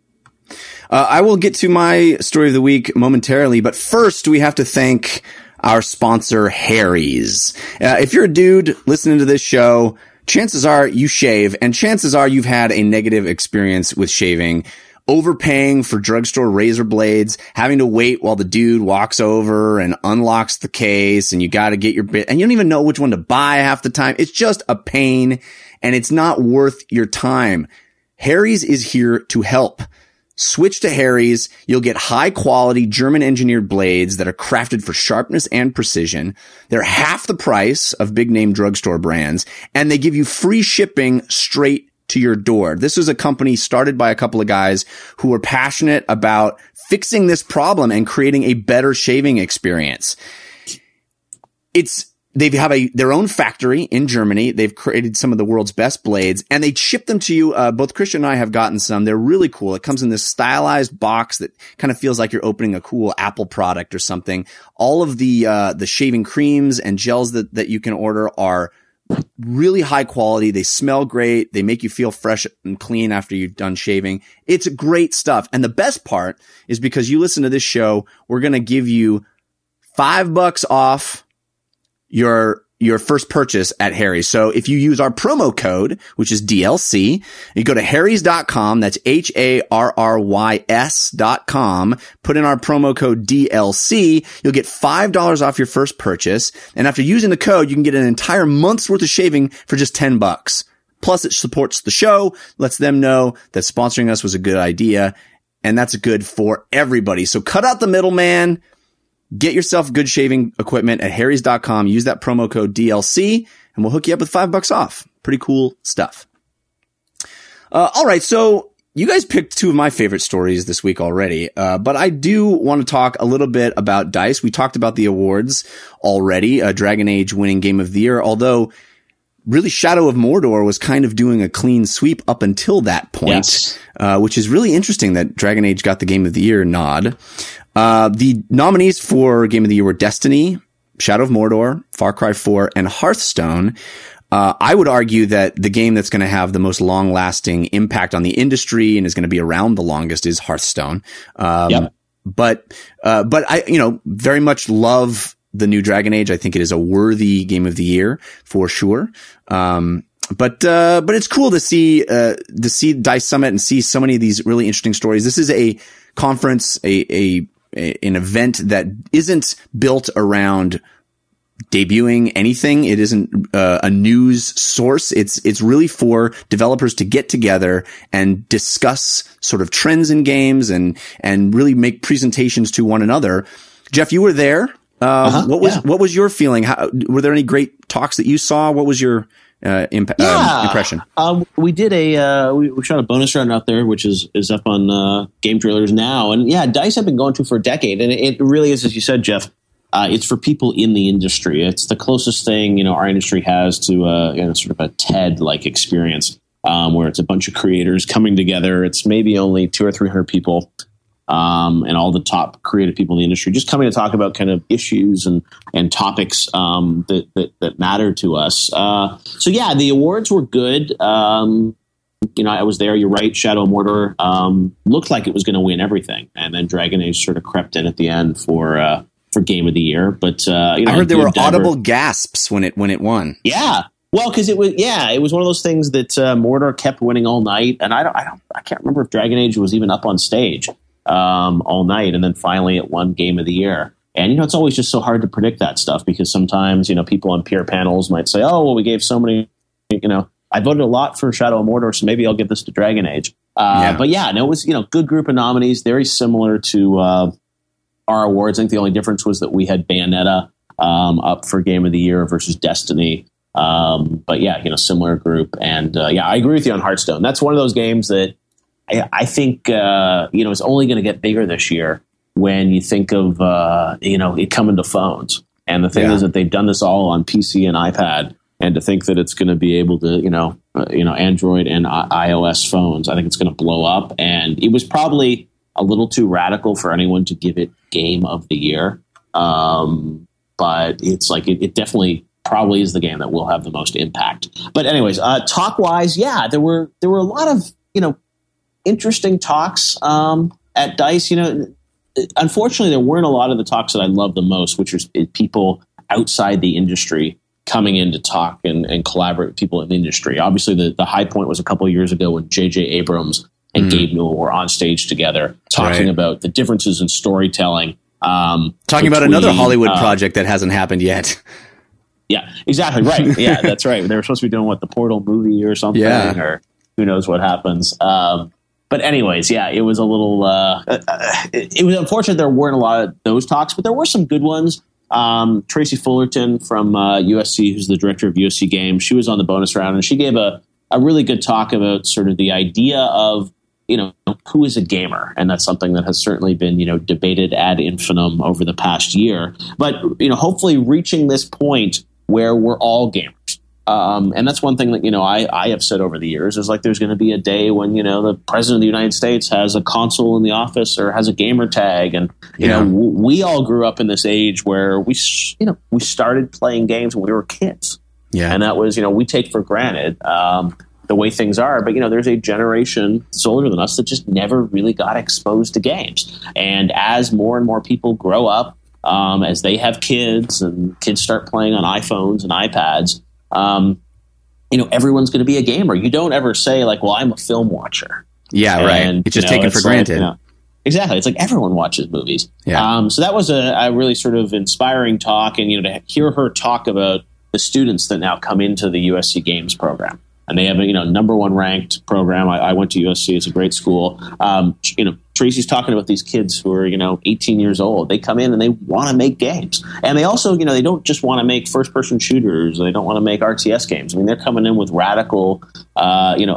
Uh, I will get to my story of the week momentarily, but first we have to thank our sponsor, Harry's. Uh, if you're a dude listening to this show, chances are you shave, and chances are you've had a negative experience with shaving. Overpaying for drugstore razor blades, having to wait while the dude walks over and unlocks the case, and you got to get your bit, and you don't even know which one to buy half the time. It's just a pain, and it's not worth your time. Harry's is here to help. Switch to Harry's. You'll get high quality German engineered blades that are crafted for sharpness and precision. They're half the price of big name drugstore brands, and they give you free shipping straight to your door. This is a company started by a couple of guys who were passionate about fixing this problem and creating a better shaving experience. It's, they have a, their own factory in Germany. They've created some of the world's best blades and they ship them to you. Uh, both Christian and I have gotten some. They're really cool. It comes in this stylized box that kind of feels like you're opening a cool Apple product or something. All of the, uh, the shaving creams and gels that, that you can order are really high quality. They smell great. They make you feel fresh and clean after you've done shaving. It's great stuff. And the best part is because you listen to this show, we're going to give you five bucks off your your first purchase at Harry's. So if you use our promo code, which is D L C, you go to harrys dot com, that's H A R R Y S dot com, put in our promo code D L C, you'll get five dollars off your first purchase. And after using the code, you can get an entire month's worth of shaving for just ten bucks. Plus it supports the show, lets them know that sponsoring us was a good idea. And that's good for everybody. So cut out the middleman. Get yourself good shaving equipment at harrys dot com. Use that promo code D L C and we'll hook you up with five bucks off. Pretty cool stuff. Uh, all right. So you guys picked two of my favorite stories this week already. Uh, but I do want to talk a little bit about DICE. We talked about the awards already, uh, Dragon Age winning Game of the Year, although really Shadow of Mordor was kind of doing a clean sweep up until that point, yes. uh, which is really interesting that Dragon Age got the Game of the Year nod. Uh, the nominees for Game of the Year were Destiny, Shadow of Mordor, Far Cry four, and Hearthstone. Uh, I would argue that the game that's going to have the most long-lasting impact on the industry and is going to be around the longest is Hearthstone. Um, yep. But, uh, but I, you know, very much love the new Dragon Age. I think it is a worthy Game of the Year for sure. Um, But, uh, but it's cool to see, uh, to see DICE Summit and see so many of these really interesting stories. This is a conference, a, a, a an event that isn't built around debuting anything. It isn't uh, a news source. It's, it's really for developers to get together and discuss sort of trends in games and, and really make presentations to one another. Jeff, you were there. Uh, uh-huh, what was, yeah. what was your feeling? How, were there any great talks that you saw? What was your, Uh, imp- yeah. um, impression?
Um, we did a uh, we, we shot a bonus round out there, which is is up on uh, Game Trailers now, and yeah, DICE have been going to for a decade, and it, it really is, as you said, Jeff. Uh, it's for people in the industry. It's the closest thing you know our industry has to uh, you know, sort of a TED like experience, um, where it's a bunch of creators coming together. It's maybe only two or three hundred people. Um, and all the top creative people in the industry just coming to talk about kind of issues and, and topics um, that, that, that matter to us. Uh, so, yeah, the awards were good. Um, you know, I was there. You're right. Shadow of Mordor um, looked like it was going to win everything. And then Dragon Age sort of crept in at the end for uh, for Game of the Year. But uh, you know,
I heard there were diver- audible gasps when it when it won.
Yeah. Well, because it was, yeah, it was one of those things that uh, Mordor kept winning all night. And I don't, I don't, I can't remember if Dragon Age was even up on stage. Um, all night, and then finally it won Game of the Year. And you know, it's always just so hard to predict that stuff because sometimes you know people on peer panels might say, "Oh, well, we gave so many." You know, I voted a lot for Shadow of Mordor, so maybe I'll give this to Dragon Age. Uh, yeah. But yeah, no, it was you know good group of nominees, very similar to uh, our awards. I think the only difference was that we had Bayonetta um, up for Game of the Year versus Destiny. Um, but yeah, you know, similar group, and uh, yeah, I agree with you on Hearthstone. That's one of those games that. I think, uh, you know, it's only going to get bigger this year when you think of, uh, you know, it coming to phones. And the thing yeah. is that they've done this all on P C and iPad. And to think that it's going to be able to, you know, uh, you know, Android and I- iOS phones, I think it's going to blow up. And it was probably a little too radical for anyone to give it Game of the Year. Um, but it's like it, it definitely probably is the game that will have the most impact. But anyways, uh, talk wise, yeah, there were there were a lot of, you know, interesting talks um, at DICE. You know, unfortunately, there weren't a lot of the talks that I love the most, which is people outside the industry coming in to talk and, and collaborate with people in the industry. Obviously, the, the high point was a couple of years ago when J J Abrams and mm. Gabe Newell were on stage together talking right. about the differences in storytelling. Um,
talking between, about another Hollywood uh, project that hasn't happened yet.
Yeah, exactly. Right. Yeah, that's right. They were supposed to be doing, what, the Portal movie or something,
yeah.
or who knows what happens. Um, But anyways, yeah, it was a little, uh, it, it was unfortunate there weren't a lot of those talks, but there were some good ones. Um, Tracy Fullerton from uh, U S C, who's the director of U S C Games, she was on the bonus round, and she gave a, a really good talk about sort of the idea of, you know, who is a gamer? And that's something that has certainly been, you know, debated ad infinitum over the past year. But, you know, hopefully reaching this point where we're all gamers. Um, and that's one thing that, you know, I, I have said over the years is like there's going to be a day when, you know, the president of the United States has a console in the office or has a gamer tag. And, you yeah. know, w- we all grew up in this age where we, you know, we started playing games when we were kids.
Yeah.
And that was, you know, we take for granted um, the way things are. But, you know, there's a generation that's older than us that just never really got exposed to games. And as more and more people grow up, um, as they have kids and kids start playing on iPhones and iPads, um, you know, everyone's going to be a gamer. You don't ever say like, well, I'm a film watcher.
Yeah,
and,
right. It's just
you know,
taken
it's
for granted.
Like, you know, exactly. It's like everyone watches movies.
Yeah.
Um, so that was a, a really sort of inspiring talk. And, you know, to hear her talk about the students that now come into the U S C Games program. And they have a, you know, number one ranked program. I, I went to U S C. It's a great school. Um, you know, Tracy's talking about these kids who are, you know, eighteen years old. They come in and they want to make games. And they also, you know, they don't just want to make first person shooters. They don't want to make R T S games. I mean, they're coming in with radical, uh, you know,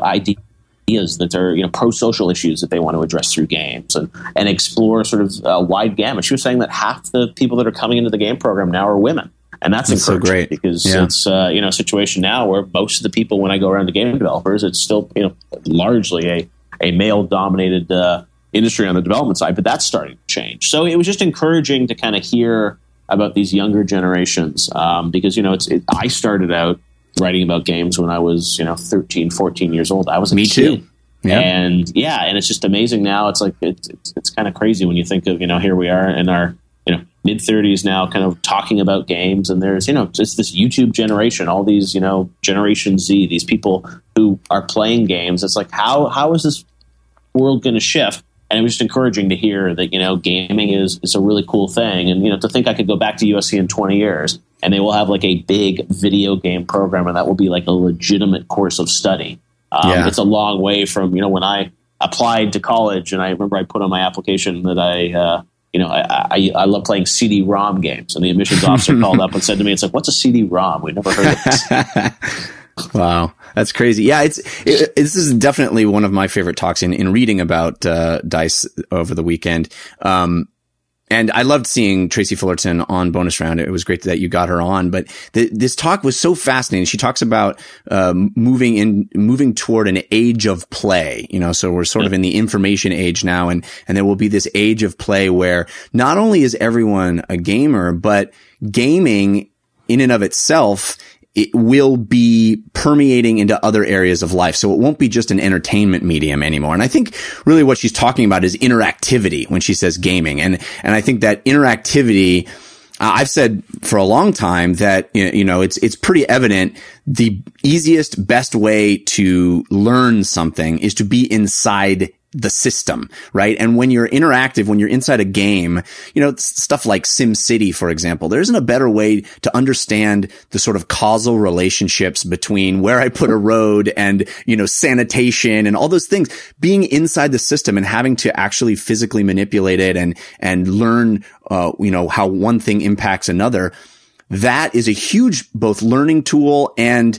ideas that are, you know, pro-social issues that they want to address through games and, and explore sort of a wide gamut. She was saying that half the people that are coming into the game program now are women. And that's, that's encouraging so great. Because yeah. it's, uh, you know, a situation now where most of the people, when I go around to game developers, it's still, you know, largely a, a male-dominated uh, industry on the development side, but that's starting to change. So it was just encouraging to kind of hear about these younger generations um, because, you know, it's it, I started out writing about games when I was, you know, thirteen, fourteen years old. I was a
Me
kid.
too. Yeah.
And, yeah, and it's just amazing now. It's like it, it's, it's kind of crazy when you think of, you know, here we are in our, you know, mid thirties now kind of talking about games. And there's, you know, just this YouTube generation, all these, you know, Generation Z, these people who are playing games. It's like, how how is this world going to shift? And it was just encouraging to hear that, you know, gaming is, is a really cool thing. And, you know, to think I could go back to U S C in twenty years and they will have like a big video game program and that will be like a legitimate course of study. Um,
yeah.
It's a long way from, you know, when I applied to college and I remember I put on my application that I, uh, you know, I, I, I love playing C D ROM games. And the admissions officer called up and said to me, it's like, what's a C D ROM? We've never heard of this.
Wow. That's crazy. Yeah, it's, it, this is definitely one of my favorite talks in, in reading about, uh, DICE over the weekend. Um, and I loved seeing Tracy Fullerton on Bonus Round. It was great that you got her on, but the, this talk was so fascinating. She talks about, um, moving in, moving toward an age of play, you know, so we're sort of in the information age now. And, and there will be this age of play where not only is everyone a gamer, but gaming in and of itself, it will be permeating into other areas of life. So it won't be just an entertainment medium anymore. And I think really what she's talking about is interactivity when she says gaming. And, and I think that interactivity, uh, I've said for a long time that, you know, it's, it's pretty evident the easiest, best way to learn something is to be inside the system, right? And when you're interactive, when you're inside a game, you know, stuff like SimCity, for example, there isn't a better way to understand the sort of causal relationships between where I put a road and, you know, sanitation and all those things. Being inside the system and having to actually physically manipulate it and, and learn, uh, you know, how one thing impacts another. That is a huge both learning tool and,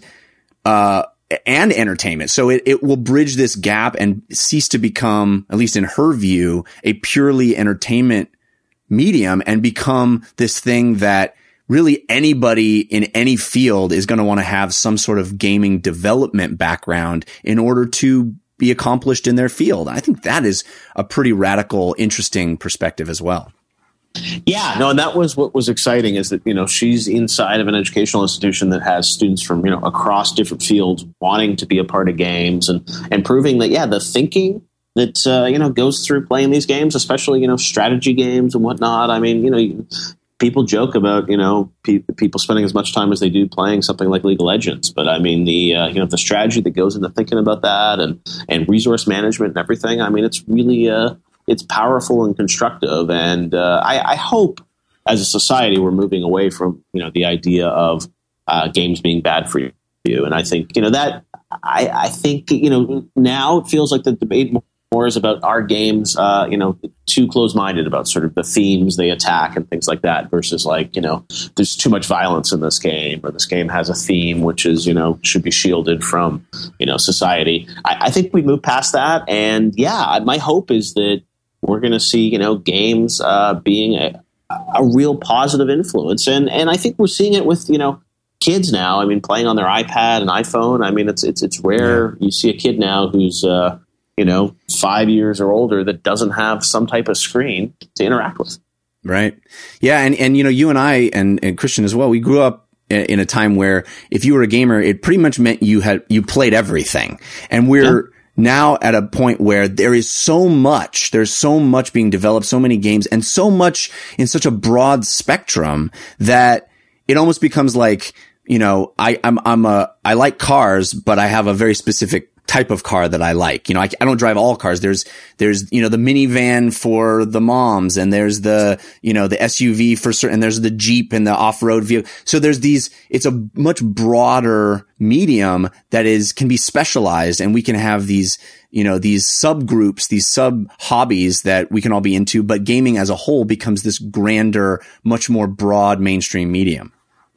uh, and entertainment. So it, it will bridge this gap and cease to become, at least in her view, a purely entertainment medium and become this thing that really anybody in any field is going to want to have some sort of gaming development background in order to be accomplished in their field. I think that is a pretty radical, interesting perspective as well.
Yeah, no, and that was what was exciting is that, you know, she's inside of an educational institution that has students from, you know, across different fields wanting to be a part of games and, and proving that, yeah, the thinking that, uh, you know, goes through playing these games, especially, you know, strategy games and whatnot. I mean, you know, people joke about, you know, pe- people spending as much time as they do playing something like League of Legends. But I mean, the, uh, you know, the strategy that goes into thinking about that and, and resource management and everything. I mean, it's really, uh, it's powerful and constructive. And uh, I, I hope as a society we're moving away from, you know, the idea of uh, games being bad for you. And I think, you know, that I, I think, you know, now it feels like the debate more more is about our games, uh, you know, too close-minded about sort of the themes they attack and things like that versus like, you know, there's too much violence in this game or this game has a theme which is, you know, should be shielded from, you know, society. I, I think we move past that. And yeah, my hope is that we're going to see, you know, games uh, being a, a real positive influence. And, and I think we're seeing it with, you know, kids now. I mean, playing on their iPad and iPhone. I mean, it's, it's, it's rare yeah. you see a kid now who's, uh, you know, five years or older that doesn't have some type of screen to interact with.
Right. Yeah. And, and, you know, you and I and, and Christian as well, we grew up in a time where if you were a gamer, it pretty much meant you had, you played everything. And we're yeah. now at a point where there is so much, there's so much being developed, so many games and so much in such a broad spectrum that it almost becomes like, you know, I, I'm, I'm a, I like cars, but I have a very specific type of car that I like. You know, I, I don't drive all cars. There's, there's, you know, the minivan for the moms and there's the, you know, the S U V for certain, and there's the Jeep and the off-road vehicle. So there's these, it's a much broader medium that is, can be specialized and we can have these, you know, these subgroups, these sub hobbies that we can all be into, but gaming as a whole becomes this grander, much more broad mainstream medium.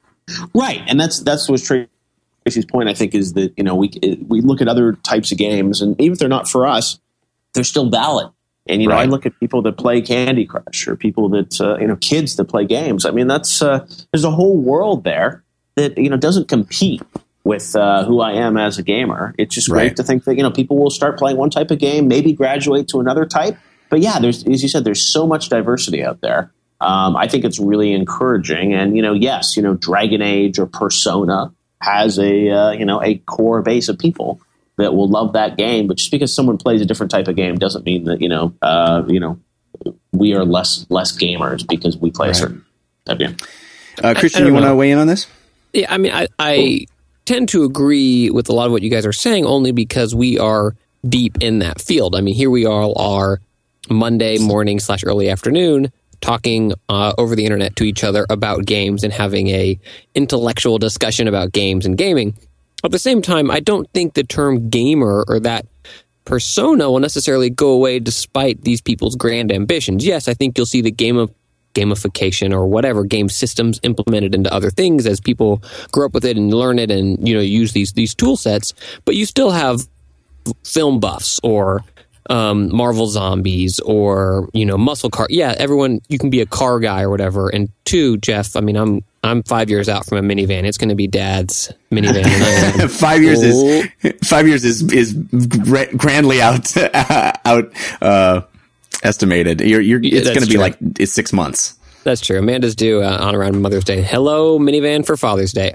Right. And that's, that's what's true. Tracy's point, I think, is that, you know, we we look at other types of games, and even if they're not for us, they're still valid. And, you know, right. I look at people that play Candy Crush or people that, uh, you know, kids that play games. I mean, that's uh, there's a whole world there that, you know, doesn't compete with uh, who I am as a gamer. It's just great right. to think that, you know, people will start playing one type of game, maybe graduate to another type. But yeah, there's, as you said, there's so much diversity out there. Um, I think it's really encouraging. And, you know, yes, you know, Dragon Age or Persona has a uh, you know a core base of people that will love that game, but just because someone plays a different type of game doesn't mean that you know uh, you know we are less less gamers because we play right. a certain type of game.
Uh, Christian, you want to weigh in on this?
Yeah, I mean, I, I tend to agree with a lot of what you guys are saying, only because we are deep in that field. I mean, here we all are Monday morning slash early afternoon, talking uh, over the internet to each other about games and having a intellectual discussion about games and gaming. At the same time, I don't think the term gamer or that persona will necessarily go away despite these people's grand ambitions. Yes, I think you'll see the game of gamification or whatever game systems implemented into other things as people grow up with it and learn it and, you know, use these these tool sets. But you still have film buffs or Um, Marvel Zombies or, you know, muscle car. Yeah, everyone, you can be a car guy or whatever. And two, Jeff, I mean, I'm I'm five years out from a minivan. It's going to be Dad's minivan. And I
five years oh. is five years is is grandly out out uh, estimated. You're you're.
Yeah,
it's going to be
true.
like it's six months.
That's true. Amanda's due uh, on around Mother's Day. Hello, minivan for Father's Day.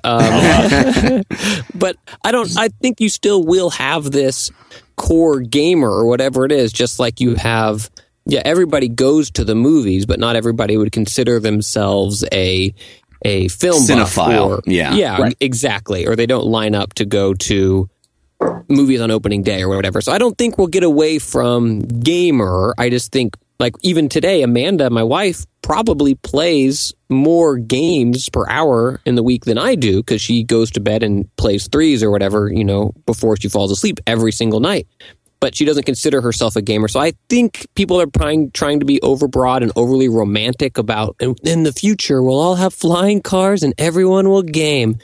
Um, but I don't. I think you still will have this core gamer or whatever it is, just like you have. Yeah, everybody goes to the movies, but not everybody would consider themselves a a film
cinephile.
Buff or,
yeah,
yeah, right. exactly. Or they don't line up to go to movies on opening day or whatever. So I don't think we'll get away from gamer. I just think, like, even today, Amanda, my wife, probably plays more games per hour in the week than I do because she goes to bed and plays threes or whatever, you know, before she falls asleep every single night. But she doesn't consider herself a gamer. So I think people are trying, trying to be overbroad and overly romantic about, in the future, we'll all have flying cars and everyone will game.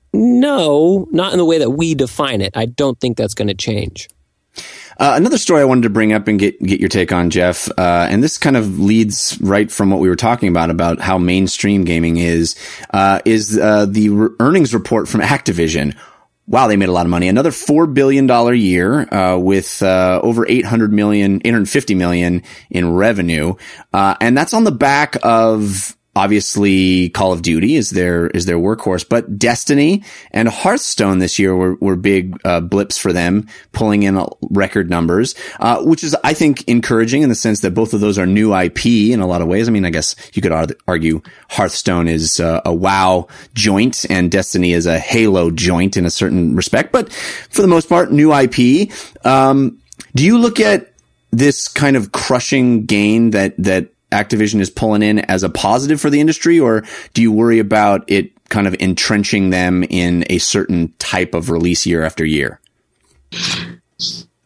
No, not in the way that we define it. I don't think that's going to change.
Uh, another story I wanted to bring up and get get your take on, Jeff, uh, and this kind of leads right from what we were talking about, about how mainstream gaming is, uh, is uh, the re- earnings report from Activision. Wow, they made a lot of money. Another four billion dollars year uh, with uh, over eight hundred million, eight hundred fifty million in revenue. Uh, and that's on the back of, obviously, Call of Duty is their is their workhorse, but Destiny and Hearthstone this year were were big uh, blips for them, pulling in record numbers, uh, which is, I think, encouraging in the sense that both of those are new I P in a lot of ways. I mean, I guess you could argue Hearthstone is uh, a WoW joint and Destiny is a Halo joint in a certain respect, but for the most part, new I P. Um, do you look at this kind of crushing gain that that Activision is pulling in as a positive for the industry, or do you worry about it kind of entrenching them in a certain type of release year after year?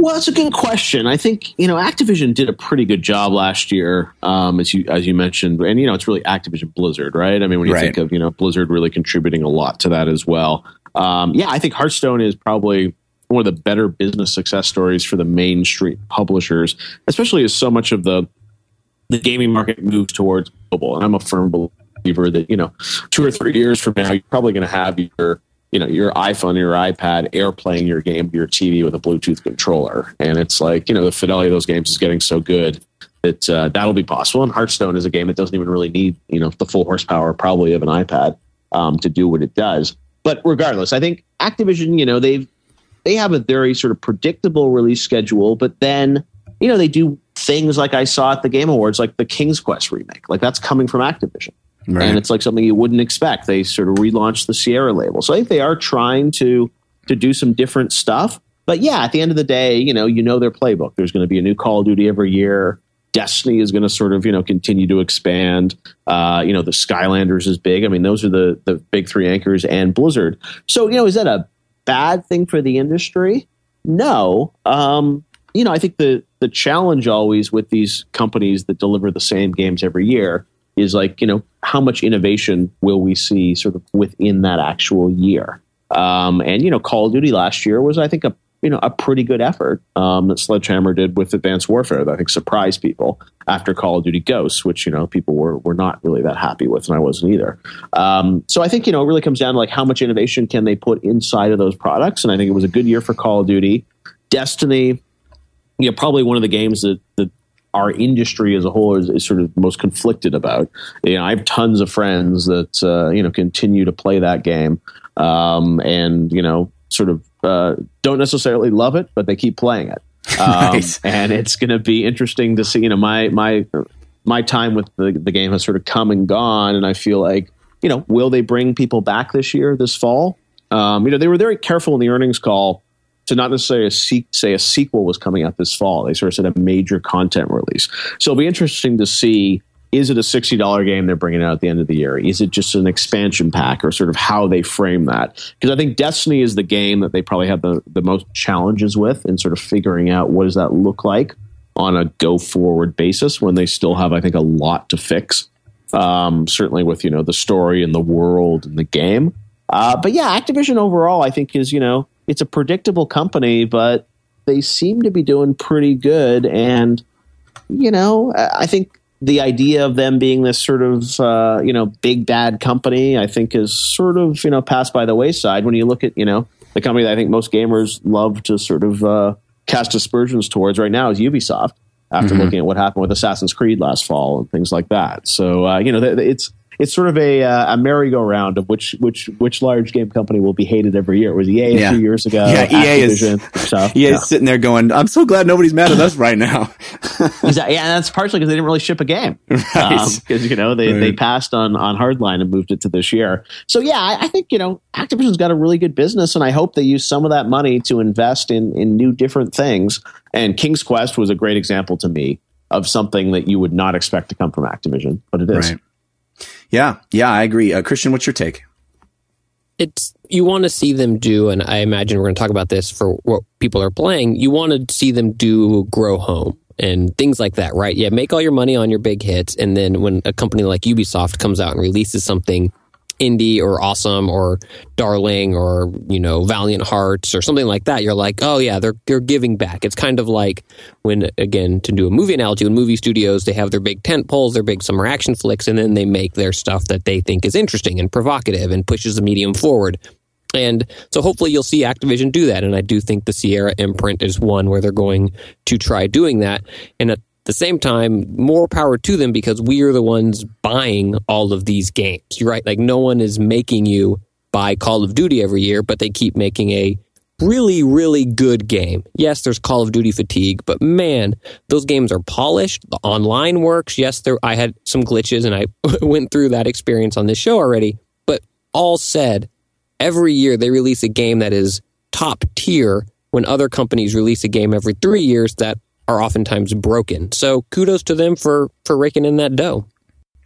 Well, it's a good question. I think, you know, Activision did a pretty good job last year, um, as you as you mentioned. And, you know, it's really Activision Blizzard, right? I mean, when you
right.
think of, you know, Blizzard really contributing a lot to that as well. Um, yeah, I think Hearthstone is probably one of the better business success stories for the mainstream publishers, especially as so much of the the gaming market moves towards mobile. And I'm a firm believer that, you know, two or three years from now, you're probably going to have your you know, your iPhone, your iPad, AirPlaying your game to your T V with a Bluetooth controller. And it's like, you know, the fidelity of those games is getting so good that uh, that'll be possible. And Hearthstone is a game that doesn't even really need, you know, the full horsepower probably of an iPad um, to do what it does. But regardless, I think Activision, you know, they've, they have a very sort of predictable release schedule, but then, you know, they do things like I saw at the Game Awards, like the King's Quest remake. Like that's coming from Activision. Right. And it's like something you wouldn't expect. They sort of relaunched the Sierra label. So I think they are trying to to do some different stuff. But yeah, at the end of the day, you know, you know their playbook. There's going to be a new Call of Duty every year. Destiny is going to sort of, you know, continue to expand. Uh, you know, the Skylanders is big. I mean, those are the the big three anchors and Blizzard. So, you know, is that a bad thing for the industry? No. Um, you know, I think the the challenge always with these companies that deliver the same games every year is like, you know, how much innovation will we see sort of within that actual year? Um, and, you know, Call of Duty last year was, I think, a, you know, a pretty good effort um, that Sledgehammer did with Advanced Warfare that I think surprised people after Call of Duty Ghosts, which, you know, people were, were not really that happy with, and I wasn't either. Um, so I think, you know, it really comes down to like how much innovation can they put inside of those products? And I think it was a good year for Call of Duty. Destiny, you know, probably one of the games that, that our industry as a whole is, is sort of most conflicted about. You know, I have tons of friends that, uh, you know, continue to play that game um, and, you know, sort of uh, don't necessarily love it, but they keep playing it. Um, nice. And it's going to be interesting to see, you know, my, my, my time with the, the game has sort of come and gone. And I feel like, you know, will they bring people back this year, this fall? Um, you know, they were very careful in the earnings call to not necessarily a se- say a sequel was coming out this fall. They sort of said a major content release. So it'll be interesting to see, is it a sixty dollars game they're bringing out at the end of the year? Is it just an expansion pack, or sort of how they frame that? Because I think Destiny is the game that they probably have the, the most challenges with in sort of figuring out what does that look like on a go-forward basis when they still have, I think, a lot to fix. Um, certainly with, you know, the story and the world and the game. Uh, but yeah, Activision overall, I think, is, you know, it's a predictable company, but they seem to be doing pretty good. And, you know, I think the idea of them being this sort of, uh, you know, big bad company, I think is sort of, you know, passed by the wayside when you look at, you know, the company that I think most gamers love to sort of uh, cast aspersions towards right now is Ubisoft, after mm-hmm. looking at what happened with Assassin's Creed last fall and things like that. So, uh, you know, it's, It's sort of a uh, a merry-go-round of which which which large game company will be hated every year. It was E A yeah. a few years ago.
Yeah, E A is, E A
yeah.
is sitting there going, I'm so glad nobody's mad at us right now.
Exactly. Yeah, and that's partially because they didn't really ship a game. Because,
right.
um, you know, they, right. they passed on, on Hardline and moved it to this year. So, yeah, I, I think, you know, Activision's got a really good business, and I hope they use some of that money to invest in, in new different things. And King's Quest was a great example to me of something that you would not expect to come from Activision, but it is.
Right. Yeah, yeah, I agree. Uh, Christian, what's your take?
It's you want to see them do, and I imagine we're going to talk about this for what people are playing. You want to see them do Grow Home and things like that, right? Yeah, make all your money on your big hits, and then when a company like Ubisoft comes out and releases something indie or awesome or darling or, you know, Valiant Hearts or something like that, you're like, oh yeah, they're they're giving back. It's kind of like when, again, to do a movie analogy, when movie studios, they have their big tent poles, their big summer action flicks, and then they make their stuff that they think is interesting and provocative and pushes the medium forward. And so hopefully you'll see Activision do that. And I do think the Sierra imprint is one where they're going to try doing that. And at the same time, more power to them, because we are the ones buying all of these games. You're right. Like, no one is making you buy Call of Duty every year, but they keep making a really, really good game. Yes, there's Call of Duty fatigue, but man, those games are polished. The online works. Yes, there. I had some glitches, and I went through that experience on this show already. But all said, every year they release a game that is top tier when other companies release a game every three years that are oftentimes broken. So kudos to them for, for raking in that dough.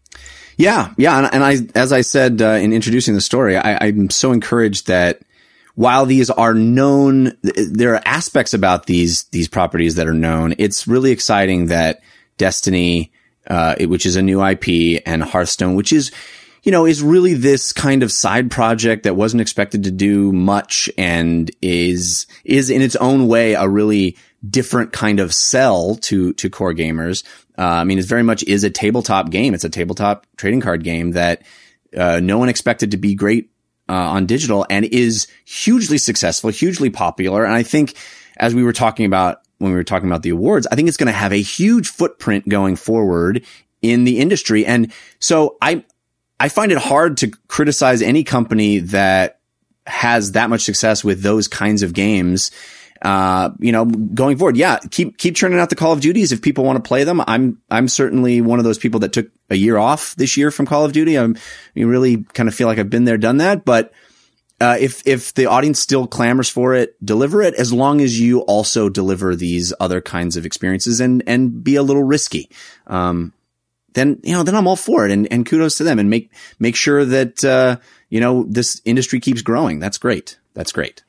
Yeah, yeah. And, and I, as I said uh, in introducing the story, I, I'm so encouraged that while these are known, there are aspects about these these properties that are known. It's really exciting that Destiny, uh, which is a new I P, and Hearthstone, which is, you know, is really this kind of side project that wasn't expected to do much and is is in its own way a really different kind of sell to to core gamers. Uh, I mean, it very much is a tabletop game. It's a tabletop trading card game that uh, no one expected to be great uh, on digital, and is hugely successful, hugely popular. And I think, as we were talking about when we were talking about the awards, I think it's going to have a huge footprint going forward in the industry. And so I I find it hard to criticize any company that has that much success with those kinds of games. Uh, you know, going forward, yeah, keep, keep churning out the Call of Duties if people want to play them. I'm, I'm certainly one of those people that took a year off this year from Call of Duty. I'm, you really kind of feel like I've been there, done that. But, uh, if, if the audience still clamors for it, deliver it, as long as you also deliver these other kinds of experiences and, and be a little risky. Um, then, you know, then I'm all for it, and, and kudos to them, and make, make sure that, uh, you know, this industry keeps growing. That's great. That's great.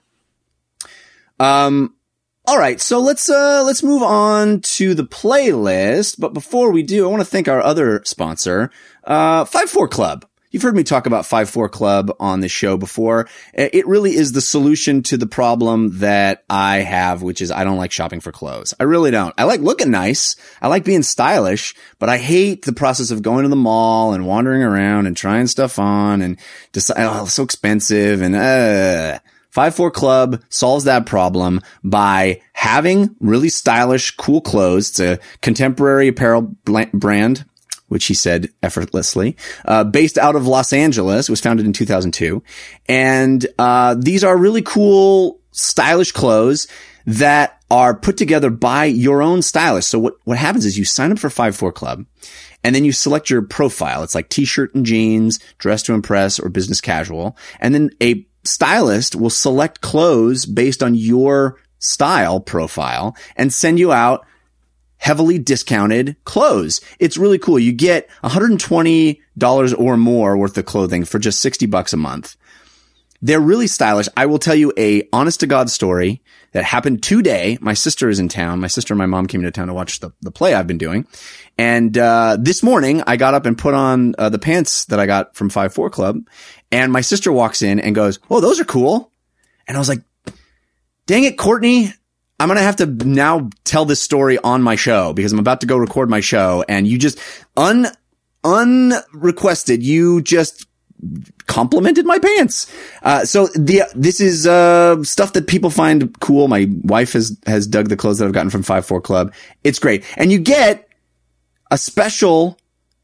Um, all right. So let's, uh, let's move on to the playlist. But before we do, I want to thank our other sponsor, uh, five four Club. You've heard me talk about five four Club on this show before. It really is the solution to the problem that I have, which is I don't like shopping for clothes. I really don't. I like looking nice. I like being stylish, but I hate the process of going to the mall and wandering around and trying stuff on and decide, oh, it's so expensive, and, uh, five four Club solves that problem by having really stylish, cool clothes. It's a contemporary apparel brand, which he said effortlessly, uh, based out of Los Angeles. It was founded in two thousand two. And, uh, these are really cool, stylish clothes that are put together by your own stylist. So what, what happens is you sign up for five four Club, and then you select your profile. It's like t-shirt and jeans, dress to impress, or business casual. And then a stylist will select clothes based on your style profile and send you out heavily discounted clothes. It's really cool. You get one hundred twenty dollars or more worth of clothing for just sixty bucks a month. They're really stylish. I will tell you a honest to God story that happened today. My sister is in town. My sister and my mom came into town to watch the, the play I've been doing. And, uh, this morning I got up and put on uh, the pants that I got from five four Club. And my sister walks in and goes, "Oh, those are cool." And I was like, dang it, Courtney. I'm going to have to now tell this story on my show, because I'm about to go record my show, and you just un, unrequested, you just complimented my pants. Uh, so the, this is, uh, stuff that people find cool. My wife has, has dug the clothes that I've gotten from five four Club. It's great. And you get a special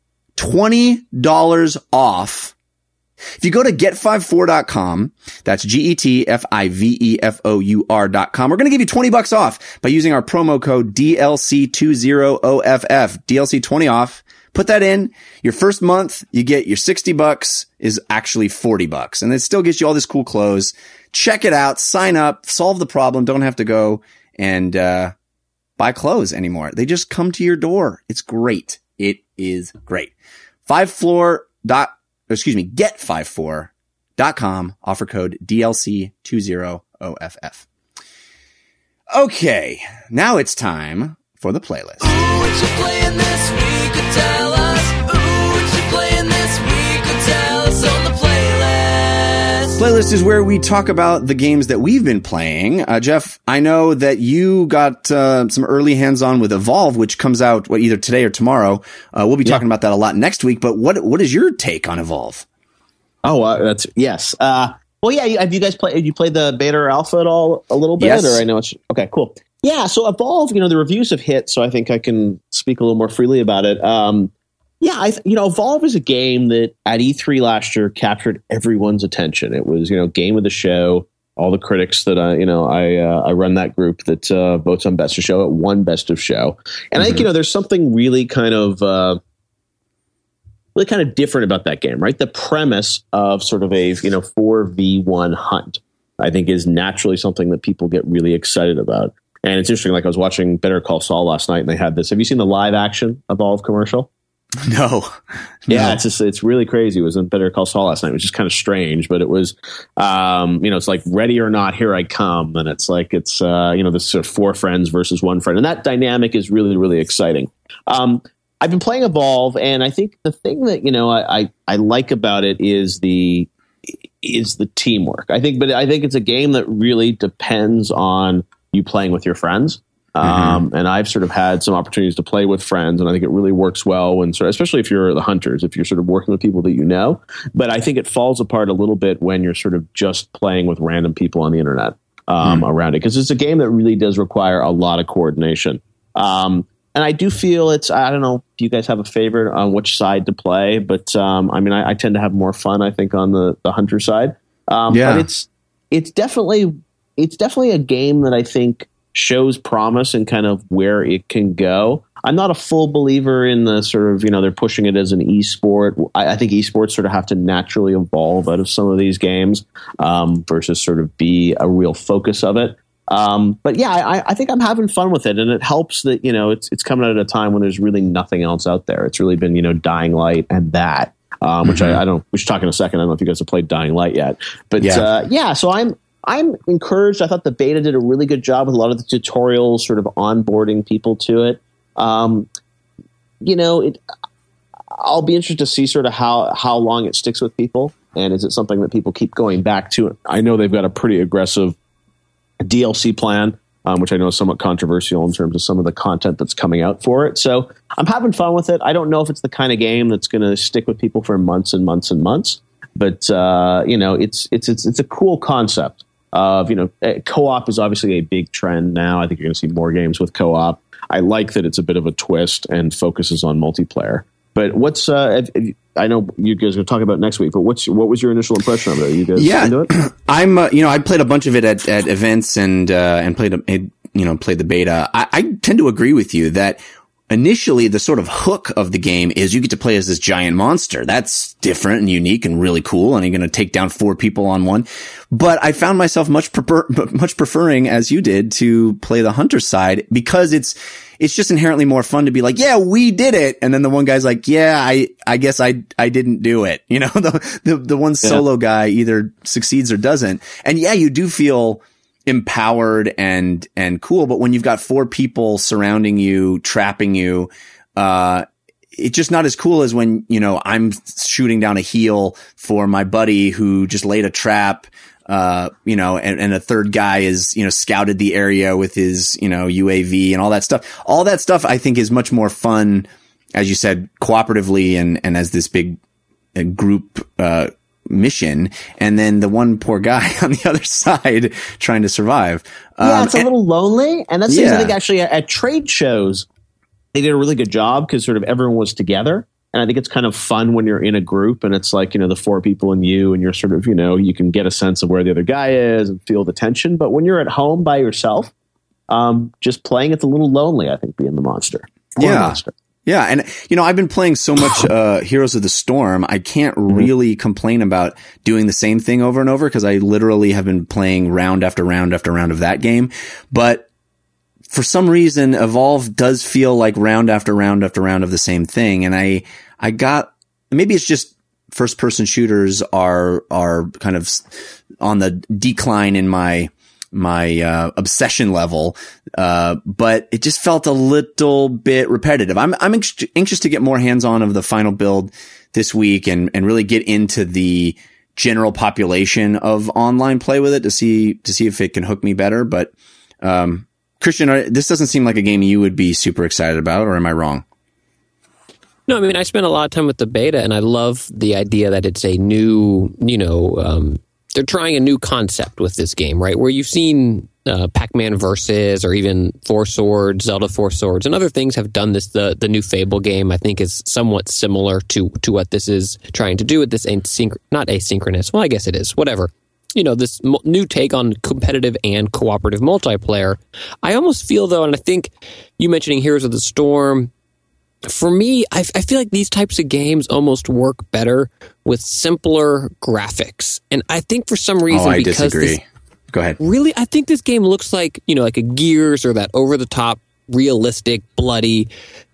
twenty dollars off if you go to get five four dot com. That's G E T F I V E F O U R dot com. We're going to give you twenty bucks off by using our promo code D L C twenty O F F. D L C twenty off. Put that in. Your first month, you get your sixty bucks is actually forty bucks. And it still gets you all this cool clothes. Check it out. Sign up. Solve the problem. Don't have to go and, uh, buy clothes anymore. They just come to your door. It's great. It is great. Five floor dot excuse me, get five four dot com, offer code D L C twenty O F F. Okay, now it's time for the playlist.
Ooh, what you playing this week? Could tell us. Ooh, what you playing this week? Could tell us on the playlist.
Playlist is where we talk about the games that we've been playing. Uh, Jeff, I know that you got uh, some early hands-on with Evolve, which comes out what, either today or tomorrow. Uh, we'll be yeah. talking about that a lot next week. But what what is your take on Evolve?
Oh, uh, that's yes. Uh, well, yeah. Have you guys played? Have you played the beta or alpha at all? A little bit,
yes.
Or I know it's okay. Cool. Yeah. So Evolve, you know, the reviews have hit, so I think I can speak a little more freely about it. Um, Yeah, I th- you know, Evolve is a game that at E three last year captured everyone's attention. It was, you know, game of the show. All the critics that I, you know, I uh, I run that group that uh, votes on best of show. It won best of show, and mm-hmm. I think you know, there's something really kind of, uh, really kind of different about that game, right? The premise of sort of a you know four v one hunt, I think, is naturally something that people get really excited about. And it's interesting. Like I was watching Better Call Saul last night, and they had this. Have you seen the live action Evolve commercial?
No.
Yeah,
No.
it's just it's really crazy. It was in Better Call Saul last night, which is kind of strange, but it was, um, you know, it's like Ready or Not, Here I Come, and it's like it's uh, you know, this sort of four friends versus one friend, and that dynamic is really really exciting. Um, I've been playing Evolve, and I think the thing that you know I, I I like about it is the is the teamwork. I think, but I think it's a game that really depends on you playing with your friends. Um, mm-hmm. And I've sort of had some opportunities to play with friends, and I think it really works well when, sort of, especially if you're the hunters, if you're sort of working with people that you know. But I think it falls apart a little bit when you're sort of just playing with random people on the internet um, mm. around it, because it's a game that really does require a lot of coordination. Um, and I do feel it's, I don't know if you guys have a favorite on which side to play, but um, I mean, I, I tend to have more fun, I think, on the, the hunter side. Um,
yeah.
But it's it's definitely it's definitely a game that I think shows promise and kind of where it can go. I'm not a full believer in the sort of, you know, they're pushing it as an esport. I, I think esports sort of have to naturally evolve out of some of these games um, versus sort of be a real focus of it. Um, but yeah, I, I think I'm having fun with it, and it helps that, you know, it's it's coming out at a time when there's really nothing else out there. It's really been, you know, Dying Light and that, um, which mm-hmm. I, I don't. We should talk in a second. I don't know if you guys have played Dying Light yet, but yeah, uh, yeah so I'm. I'm encouraged. I thought the beta did a really good job with a lot of the tutorials, sort of onboarding people to it. Um, you know, it, I'll be interested to see sort of how, how long it sticks with people, and is it something that people keep going back to? I know they've got a pretty aggressive D L C plan, um, which I know is somewhat controversial in terms of some of the content that's coming out for it. So I'm having fun with it. I don't know if it's the kind of game that's going to stick with people for months and months and months, but uh, you know, it's it's it's it's a cool concept. Of, you know, co-op is obviously a big trend now. I think you're going to see more games with co-op. I like that it's a bit of a twist and focuses on multiplayer. But what's uh, I know you guys are going to talk about it next week, but what's what was your initial impression of it? Are you guys
yeah,
into it?
I'm uh, you know I played a bunch of it at, at events and uh, and played a, you know played the beta. I, I tend to agree with you that initially the sort of hook of the game is you get to play as this giant monster. That's different and unique and really cool, and you're going to take down four people on one. But I found myself much prefer, much preferring, as you did, to play the hunter side, because it's it's just inherently more fun to be like, yeah, we did it, and then the one guy's like, yeah, I I guess I I didn't do it. You know, the the, the one solo yeah. guy either succeeds or doesn't. And yeah, you do feel empowered and and cool, but when you've got four people surrounding you, trapping you, uh it's just not as cool as when, you know, I'm shooting down a heel for my buddy who just laid a trap, uh you know, and, and a third guy is, you know, scouted the area with his, you know, U A V and all that stuff. All that stuff I think is much more fun, as you said, cooperatively and and as this big uh, group uh mission, and then the one poor guy on the other side trying to survive.
Yeah, um, it's a
and,
little lonely, and that's
yeah.
I think actually at, at trade shows they did a really good job, because sort of everyone was together, and I think it's kind of fun when you're in a group and it's like, you know, the four people and you, and you're sort of, you know, you can get a sense of where the other guy is and feel the tension. But when you're at home by yourself, um, just playing, it's a little lonely, I think, being the monster. Or
yeah.
monster.
Yeah, and you know, I've been playing so much uh Heroes of the Storm, I can't really complain about doing the same thing over and over, because I literally have been playing round after round after round of that game. But for some reason, Evolve does feel like round after round after round of the same thing, and I I got, maybe it's just first person shooters are are kind of on the decline in my my uh obsession level, uh but it just felt a little bit repetitive. I'm I'm ex- anxious to get more hands-on of the final build this week and and really get into the general population of online play with it to see to see if it can hook me better. But um Christian, are, this doesn't seem like a game you would be super excited about, or am I wrong?
No, I mean, I spent a lot of time with the beta, and I love the idea that it's a new, you know, um they're trying a new concept with this game, right? Where you've seen uh, Pac-Man Versus, or even Four Swords, Zelda Four Swords, and other things have done this. The the new Fable game, I think, is somewhat similar to to what this is trying to do with this asynch- not asynchronous. Well, I guess it is. Whatever. You know, this mo- new take on competitive and cooperative multiplayer. I almost feel, though, and I think you mentioning Heroes of the Storm, for me, I, I feel like these types of games almost work better with simpler graphics. And I think for some reason,
oh, I
because
disagree.
This,
Go ahead.
Really, I think this game looks like, you know, like a Gears or that over-the-top, realistic, bloody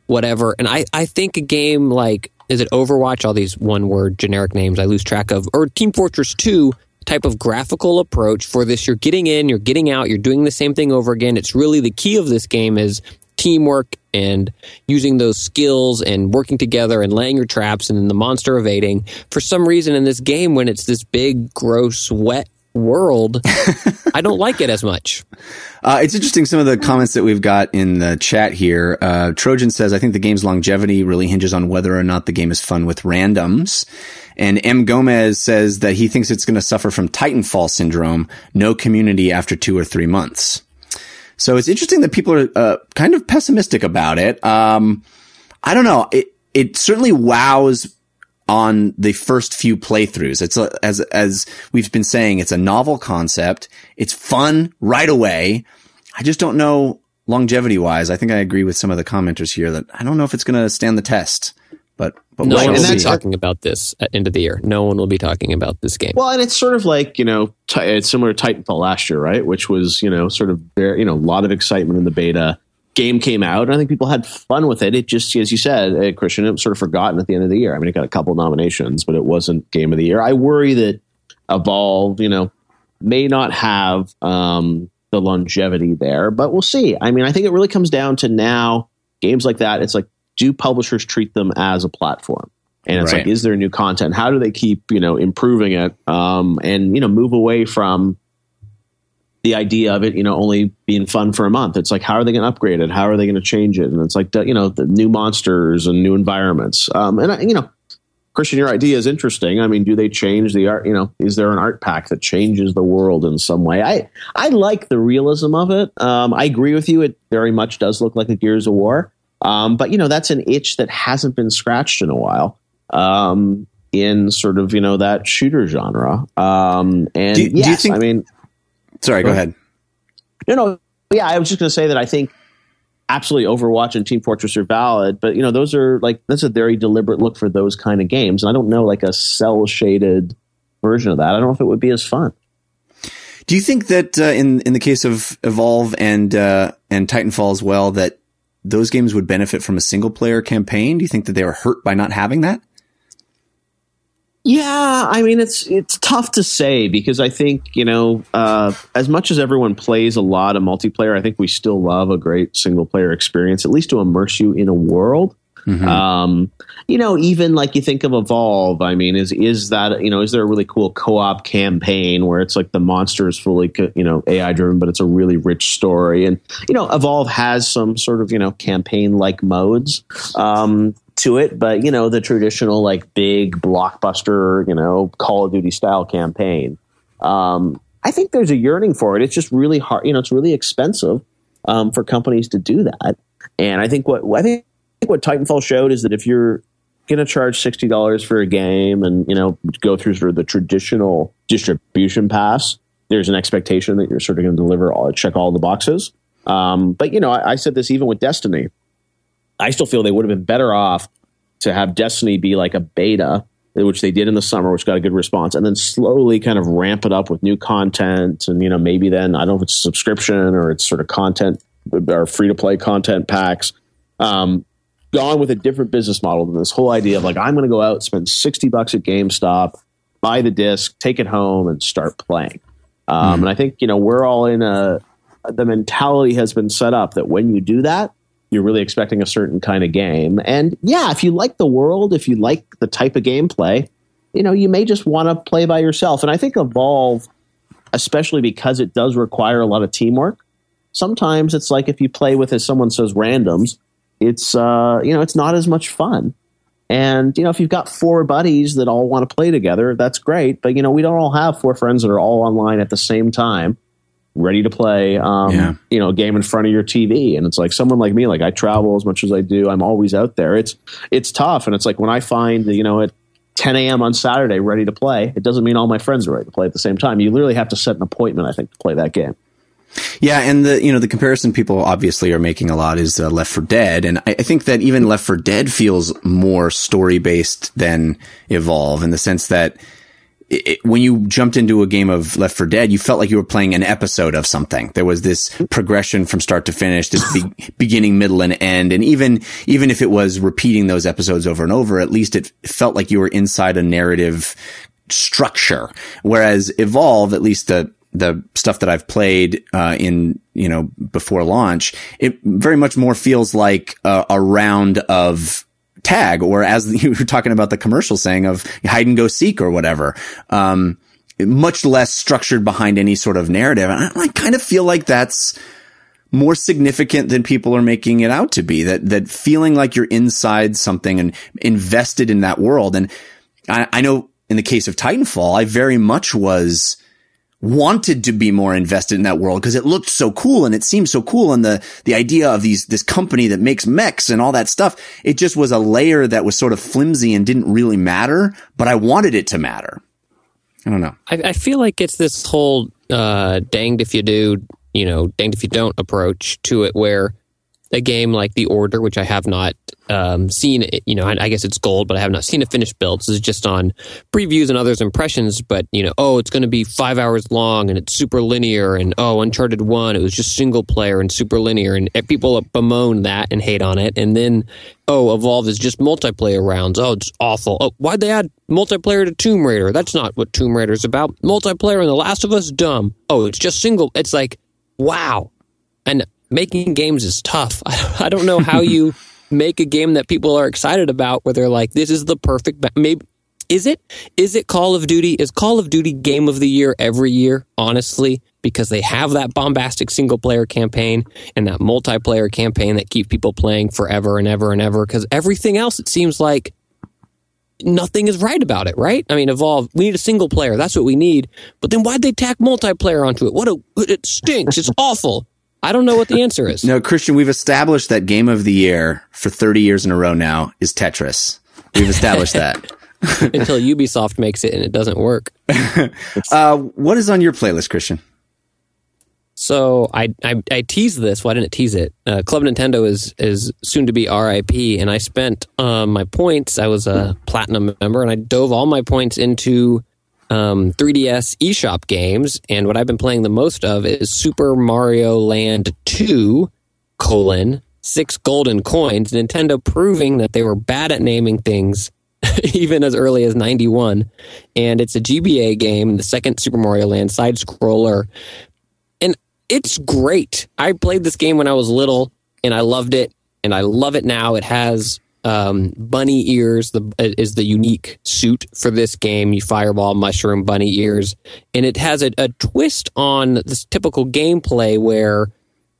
whatever. And I, I think a game like, is it Overwatch? All these one-word generic names I lose track of. Or Team Fortress two type of graphical approach for this. You're getting in, you're getting out, you're doing the same thing over again. It's really the key of this game is teamwork and using those skills and working together and laying your traps and then the monster evading. For some reason in this game, when it's this big, gross, wet world, I don't like it as much.
Uh, it's interesting, some of the comments that we've got in the chat here. Uh, Trojan says, I think the game's longevity really hinges on whether or not the game is fun with randoms. And M. Gomez says that he thinks it's going to suffer from Titanfall syndrome, no community after two or three months. So it's interesting that people are uh, kind of pessimistic about it. Um, I don't know. It, it certainly wows on the first few playthroughs. It's a, as, as we've been saying, it's a novel concept. It's fun right away. I just don't know longevity wise. I think I agree with some of the commenters here that I don't know if it's going to stand the test, but, but
no
we'll
one will
see.
be talking about this at end of the year. No one will be talking about this game.
Well, and it's sort of like, you know, t- it's similar to Titanfall last year, right? Which was, you know, sort of very, you know, a lot of excitement in the beta. Game came out, and I think people had fun with it. It just, as you said, uh, Christian, it was sort of forgotten at the end of the year. I mean, it got a couple nominations, but it wasn't Game of the Year. I worry that Evolve, you know, may not have um, the longevity there, but we'll see. I mean, I think it really comes down to now games like that. It's like, do publishers treat them as a platform? And it's
Right.
like, is there new content? How do they keep, you know, improving it um, and, you know, move away from the idea of it, you know, only being fun for a month? It's like, how are they going to upgrade it? How are they going to change it? And it's like, you know, the new monsters and new environments. Um, and, I, you know, Christian, your idea is interesting. I mean, do they change the art? You know, is there an art pack that changes the world in some way? I, I like the realism of it. Um, I agree with you. It very much does look like a Gears of War. Um, but, you know, that's an itch that hasn't been scratched in a while. Um, in sort of, you know, that shooter genre. Um, and
Do- do you
yes,
think-
I mean,
Sorry, go ahead.
no, no, yeah, I was just going to say that I think absolutely Overwatch and Team Fortress are valid, but you know, those are like, that's a very deliberate look for those kind of games. And I don't know, like a cell shaded version of that. I don't know if it would be as fun.
Do you think that uh, in in the case of Evolve and uh, and Titanfall as well, that those games would benefit from a single player campaign? Do you think that they were hurt by not having that?
Yeah, I mean, it's it's tough to say because I think, you know, uh, as much as everyone plays a lot of multiplayer, I think we still love a great single player experience, at least to immerse you in a world. Mm-hmm. Um, you know, even like you think of Evolve, I mean, is is that, you know, is there a really cool co-op campaign where it's like the monster is fully, you know, A I driven, but it's a really rich story? And, you know, Evolve has some sort of, you know, campaign like modes. Um, to it, but you know, the traditional like big blockbuster, you know, Call of Duty style campaign. Um, I think there's a yearning for it. It's just really hard, you know, it's really expensive um, for companies to do that. And I think what I think what Titanfall showed is that if you're going to charge sixty dollars for a game and, you know, go through sort of the traditional distribution pass, there's an expectation that you're sort of going to deliver all, check all the boxes. Um, but you know, I, I said this even with Destiny. I still feel they would have been better off to have Destiny be like a beta, which they did in the summer, which got a good response, and then slowly kind of ramp it up with new content. And, you know, maybe then, I don't know if it's a subscription or it's sort of content or free to play content packs. Um, gone with a different business model than this whole idea of like, I'm going to go out, spend sixty bucks at GameStop, buy the disc, take it home and start playing. Um, mm. And I think, you know, we're all in a, the mentality has been set up that when you do that, you're really expecting a certain kind of game. And yeah, if you like the world, if you like the type of gameplay, you know, you may just want to play by yourself. And I think Evolve, especially because it does require a lot of teamwork, sometimes it's like if you play with, as someone says, randoms, it's, uh, you know, it's not as much fun. And, you know, if you've got four buddies that all want to play together, that's great. But, you know, we don't all have four friends that are all online at the same time, ready to play, um, yeah. you know, a game in front of your T V. And it's like someone like me, like I travel as much as I do. I'm always out there. It's, it's tough. And it's like when I find, you know, at ten a.m. on Saturday, ready to play, it doesn't mean all my friends are ready to play at the same time. You literally have to set an appointment, I think, to play that game.
Yeah. And the, you know, the comparison people obviously are making a lot is uh, Left four Dead. And I, I think that even Left four Dead feels more story based than Evolve in the sense that it, it, when you jumped into a game of Left four Dead, you felt like you were playing an episode of something. There was this progression from start to finish, this be- beginning, middle, and end. And even, even if it was repeating those episodes over and over, at least it felt like you were inside a narrative structure. Whereas Evolve, at least the, the stuff that I've played, uh, in, you know, before launch, it very much more feels like a, a round of tag, or as you were talking about the commercial saying of hide and go seek or whatever. Um, much less structured behind any sort of narrative. And I, I kind of feel like that's more significant than people are making it out to be, that, that feeling like you're inside something and invested in that world. And I, I know in the case of Titanfall, I very much was wanted to be more invested in that world because it looked so cool and it seemed so cool. And the, the idea of these, this company that makes mechs and all that stuff, it just was a layer that was sort of flimsy and didn't really matter, but I wanted it to matter. I don't know.
I, I feel like it's this whole, uh, danged if you do, you know, danged if you don't approach to it, where a game like The Order, which I have not um, seen, you know, I, I guess it's gold, but I have not seen a finished build. This is just on previews and others' impressions. But, you know, oh, it's going to be five hours long and it's super linear. And, oh, Uncharted one, it was just single player and super linear. And people bemoan that and hate on it. And then, oh, Evolve is just multiplayer rounds. Oh, it's awful. Oh, why'd they add multiplayer to Tomb Raider? That's not what Tomb Raider's about. Multiplayer in The Last of Us, dumb. Oh, it's just single. It's like, wow. And making games is tough. I don't know how you make a game that people are excited about where they're like, this is the perfect, ba-. maybe, is it? Is it Call of Duty? Is Call of Duty Game of the Year every year, honestly? Because they have that bombastic single player campaign and that multiplayer campaign that keep people playing forever and ever and ever. Because everything else, it seems like nothing is right about it, right? I mean, Evolve, we need a single player. That's what we need. But then why'd they tack multiplayer onto it? What a, it stinks. It's awful. I don't know what the answer is.
No, Christian, we've established that Game of the Year for thirty years in a row now is Tetris. We've established that.
Until Ubisoft makes it and it doesn't work.
uh, what is on your playlist, Christian?
So I, I, I teased this. Why didn't tease it? Uh, Club Nintendo is is soon to be R I P, and I spent uh, my points. I was a platinum member, and I dove all my points into um, three D S eShop games. And what I've been playing the most of is Super Mario Land two: colon six golden coins. Nintendo proving that they were bad at naming things, even as early as ninety-one. And it's a G B A game, the second Super Mario Land side scroller. It's great. I played this game when I was little, and I loved it, and I love it now. It has um, bunny ears, the, is the unique suit for this game. You fireball, mushroom, bunny ears. And it has a, a twist on this typical gameplay where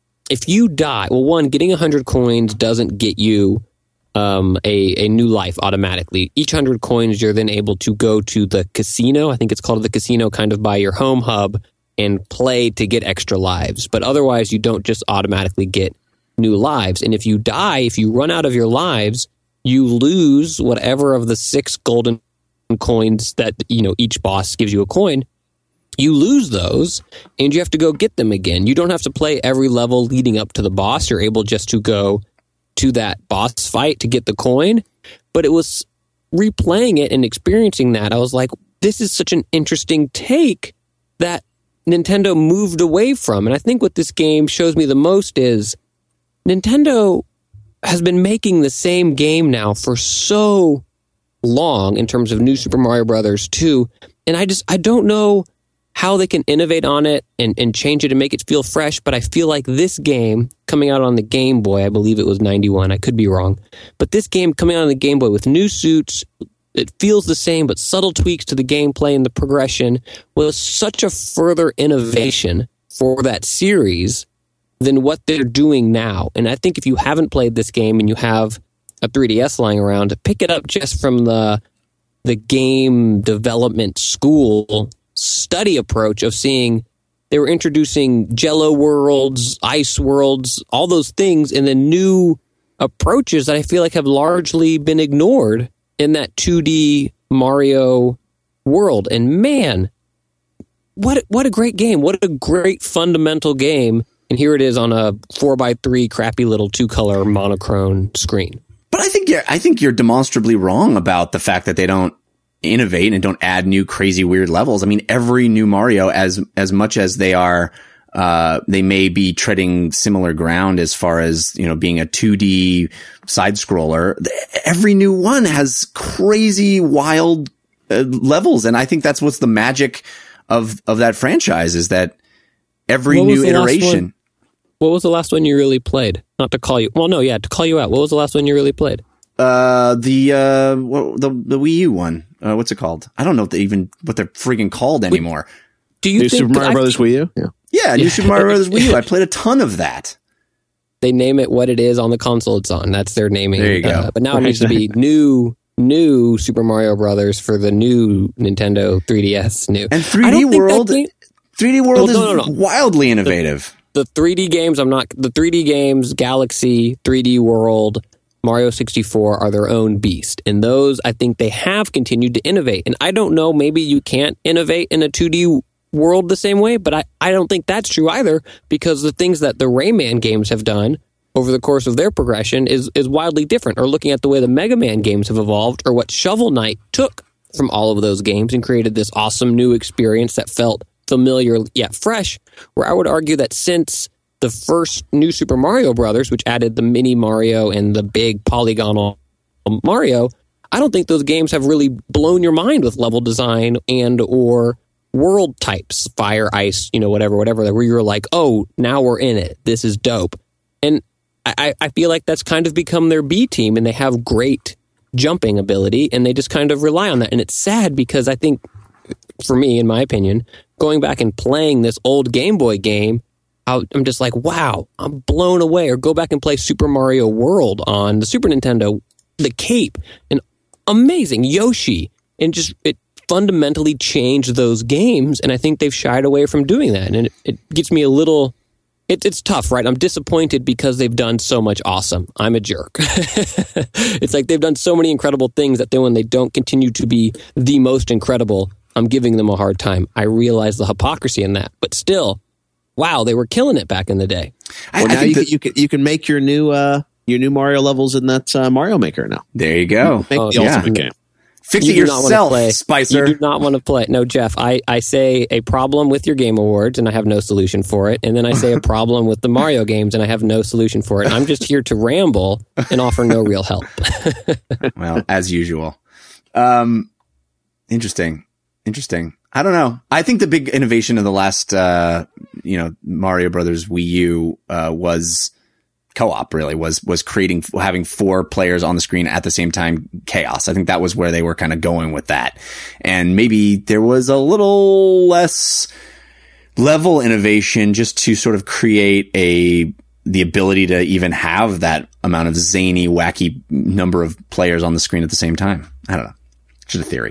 if you die, well, one, getting one hundred coins doesn't get you um, a, a new life automatically. Each one hundred coins, you're then able to go to the casino. I think it's called the casino, kind of by your home hub, and play to get extra lives. But otherwise, you don't just automatically get new lives. And if you die, if you run out of your lives, you lose whatever of the six golden coins that, you know, each boss gives you a coin. You lose those, and you have to go get them again. You don't have to play every level leading up to the boss. You're able just to go to that boss fight to get the coin. But it was replaying it and experiencing that, I was like, this is such an interesting take that Nintendo moved away from. And I think what this game shows me the most is Nintendo has been making the same game now for so long in terms of New Super Mario Brothers two. And I just, I don't know how they can innovate on it and, and change it and make it feel fresh. But I feel like this game coming out on the Game Boy, I believe it was ninety-one, I could be wrong. But this game coming out on the Game Boy with new suits, it feels the same, but subtle tweaks to the gameplay and the progression was such a further innovation for that series than what they're doing now. And I think if you haven't played this game and you have a three D S lying around, to pick it up just from the the game development school study approach of seeing they were introducing Jello worlds, ice worlds, all those things, and then new approaches that I feel like have largely been ignored in that two D Mario world. And man, what what a great game. What a great fundamental game. And here it is on a four by three crappy little two-color monochrome screen.
But I think you're, I think you're demonstrably wrong about the fact that they don't innovate and don't add new crazy weird levels. I mean, every new Mario, as as much as they are, uh, they may be treading similar ground as far as, you know, being a two D side scroller. Every new one has crazy, wild uh, levels, and I think that's what's the magic of of that franchise, is that every
What was
new
the last
iteration.
one? What was the last one you really played? Not to call you. Well, no, yeah, to call you out. What was the last one you really played?
Uh, the, uh, what, the, the Wii U one. Uh, what's it called? I don't know if they even, what they're freaking called anymore.
Do you
New
think
Super Mario
I-
Brothers Wii U? Yeah.
Yeah, New Super Mario Bros. Wii U. I played a ton of that.
They name it what it is on the console it's on. That's their naming.
There you go.
Uh, but now it needs to be new, new Super Mario Brothers for the new Nintendo three D S. New
And
I
3D
don't think that
World,
game-
3D World
Well, no, no,
is
no.
wildly innovative.
the three D games, I'm not the three D games, Galaxy, three D World, Mario sixty-four are their own beast. And those, I think they have continued to innovate. And I don't know, maybe you can't innovate in a two D world the same way, but I, I don't think that's true either, because the things that the Rayman games have done over the course of their progression is, is wildly different. Or looking at the way the Mega Man games have evolved, or what Shovel Knight took from all of those games and created this awesome new experience that felt familiar yet fresh, where I would argue that since the first new Super Mario Brothers, which added the mini Mario and the big polygonal Mario, I don't think those games have really blown your mind with level design and or world types, fire, ice, you know, whatever, whatever, where you're like, oh, now we're in it. This is dope. And I, I feel like that's kind of become their B team, and they have great jumping ability, and they just kind of rely on that. And it's sad because I think, for me, in my opinion, going back and playing this old Game Boy game, I'm just like, wow, I'm blown away. Or go back and play Super Mario World on the Super Nintendo, the cape, and amazing Yoshi, and just it fundamentally changed those games. And I think they've shied away from doing that, and it, it gets me a little. It, it's tough, right? I'm disappointed because they've done so much awesome. I'm a jerk. It's like they've done so many incredible things that then when they don't continue to be the most incredible, I'm giving them a hard time. I realize the hypocrisy in that, but still. Wow, they were killing it back in the day.
I,
Well,
I
now
think
you,
that,
can, you can you can make your new uh your new Mario levels in that uh, Mario Maker now.
there you go.
Make
Oh,
the
yeah.
ultimate game.
Fix
You
it
do not wanna
yourself,
play-
Spicer.
You do not want to play. No, Jeff, I, I say a problem with your Game Awards, and I have no solution for it. And then I say a problem with the Mario games, and I have no solution for it. I'm just here to ramble and offer no real help.
Well, as usual. Um, interesting. Interesting. I don't know. I think the big innovation of the last, uh, you know, Mario Brothers Wii U, uh, was co-op, really, was, was creating, having four players on the screen at the same time, chaos. I think that was where they were kind of going with that. And maybe there was a little less level innovation just to sort of create a, the ability to even have that amount of zany, wacky number of players on the screen at the same time. I don't know. Just a theory.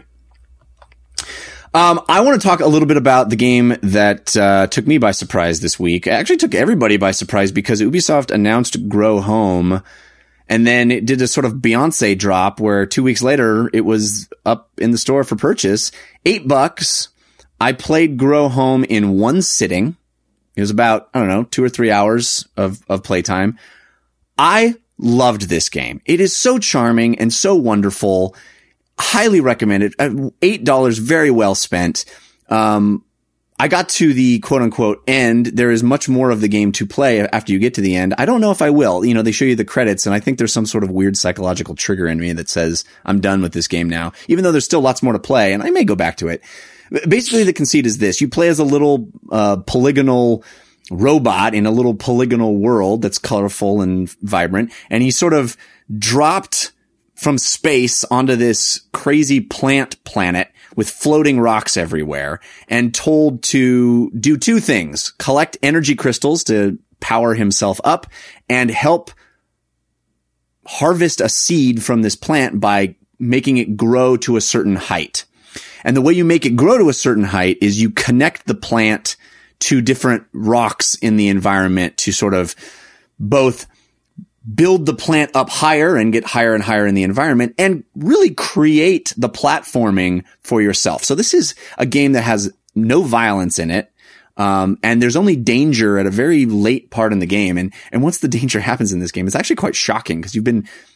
Um, I want to talk a little bit about the game that uh, took me by surprise this week. It actually took everybody by surprise because Ubisoft announced Grow Home, and then it did a sort of Beyonce drop where two weeks later it was up in the store for purchase. Eight bucks. I played Grow Home in one sitting. It was about, I don't know, two or three hours of, of playtime. I loved this game. It is so charming and so wonderful. Highly recommended. eight dollars, very well spent. Um, I got to the quote unquote end. There is much more of the game to play after you get to the end. I don't know if I will. You know, they show you the credits, and I think there's some sort of weird psychological trigger in me that says I'm done with this game now, even though there's still lots more to play, and I may go back to it. Basically, the conceit is this. You play as a little, uh, polygonal robot in a little polygonal world that's colorful and vibrant, and he sort of dropped from space onto this crazy plant planet with floating rocks everywhere and told to do two things: collect energy crystals to power himself up and help harvest a seed from this plant by making it grow to a certain height. And the way you make it grow to a certain height is you connect the plant to different rocks in the environment to sort of both build the plant up higher and get higher and higher in the environment and really create the platforming for yourself. So this is a game that has no violence in it. Um, and there's only danger at a very late part in the game. And, and once the danger happens in this game, it's actually quite shocking because you've been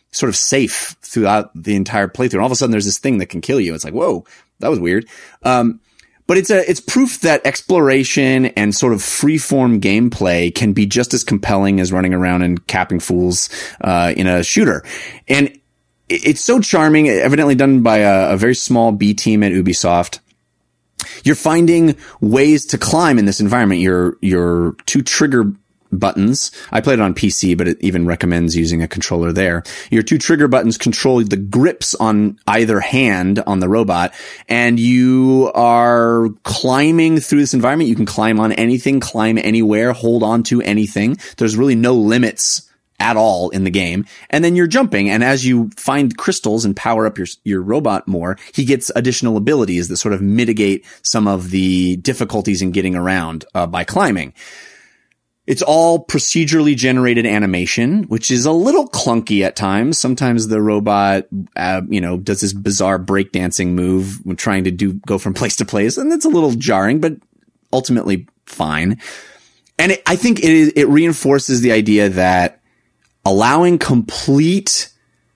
sort of safe throughout the entire playthrough. And all of a sudden there's this thing that can kill you. It's like, whoa, that was weird. Um, but it's a, it's proof that exploration and sort of free-form gameplay can be just as compelling as running around and capping fools, uh, in a shooter. And it's so charming, evidently done by a, a very small B team at Ubisoft. You're finding ways to climb in this environment. Your, your two trigger buttons. I played it on P C, but it even recommends using a controller there. Your two trigger buttons control the grips on either hand on the robot, and you are climbing through this environment. You can climb on anything, climb anywhere, hold on to anything. There's really no limits at all in the game. And then you're jumping, and as you find crystals and power up your your robot more, he gets additional abilities that sort of mitigate some of the difficulties in getting around uh, by climbing. It's all procedurally generated animation, which is a little clunky at times. Sometimes the robot, uh, you know, does this bizarre breakdancing move when trying to do go from place to place, and it's a little jarring, but ultimately fine. And it, I think it is, it reinforces the idea that allowing complete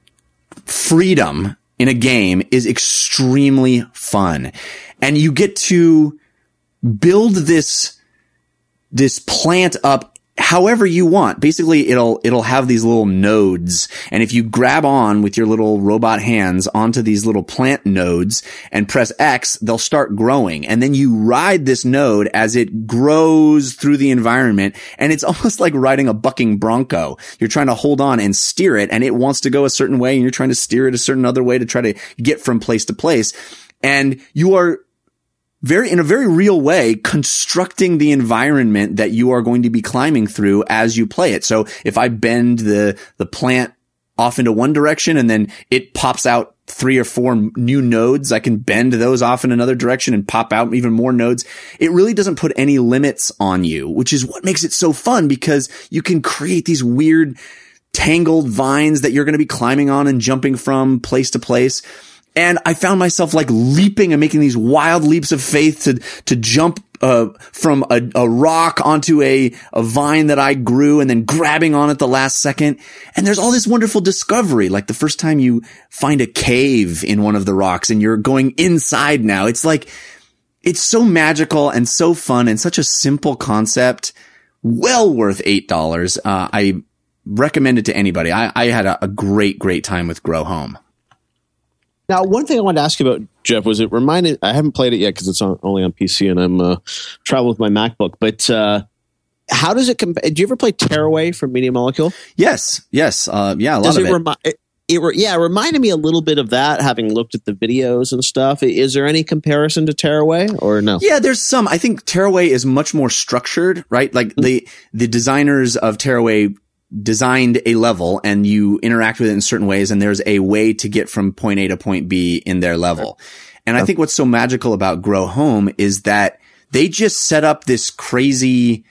freedom in a game is extremely fun, and you get to build this. this plant up however you want. Basically, it'll, it'll have these little nodes. And if you grab on with your little robot hands onto these little plant nodes and press X, they'll start growing. And then you ride this node as it grows through the environment. And it's almost like riding a bucking bronco. You're trying to hold on and steer it, and it wants to go a certain way, and you're trying to steer it a certain other way to try to get from place to place. And you are very, in a very real way, constructing the environment that you are going to be climbing through as you play it. So if I bend the, the plant off into one direction and then it pops out three or four new nodes, I can bend those off in another direction and pop out even more nodes. It really doesn't put any limits on you, which is what makes it so fun, because you can create these weird tangled vines that you're going to be climbing on and jumping from place to place. And I found myself like leaping and making these wild leaps of faith to, to jump, uh, from a, a rock onto a, a vine that I grew, and then grabbing on at the last second. And there's all this wonderful discovery. Like the first time you find a cave in one of the rocks and you're going inside now. It's like, it's so magical and so fun and such a simple concept. Well worth eight dollars. Uh, I recommend it to anybody. I, I had a, a great, great time with Grow Home.
Now, one thing I wanted to ask you about, Jeff, was it reminded, I haven't played it yet because it's on, only on P C and I'm uh, traveling with my MacBook, but uh, how does it compare? Did you ever play Tearaway from Media Molecule?
Yes, yes. Uh, yeah, a lot
does
of
it.
it.
Remi- it, it re- yeah, it reminded me a little bit of that, having looked at the videos and stuff. Is there any comparison to Tearaway or no?
Yeah, there's some. I think Tearaway is much more structured, right? Like mm-hmm. the the designers of Tearaway designed a level and you interact with it in certain ways, and there's a way to get from point A to point B in their level. And I think what's so magical about Grow Home is that they just set up this crazy,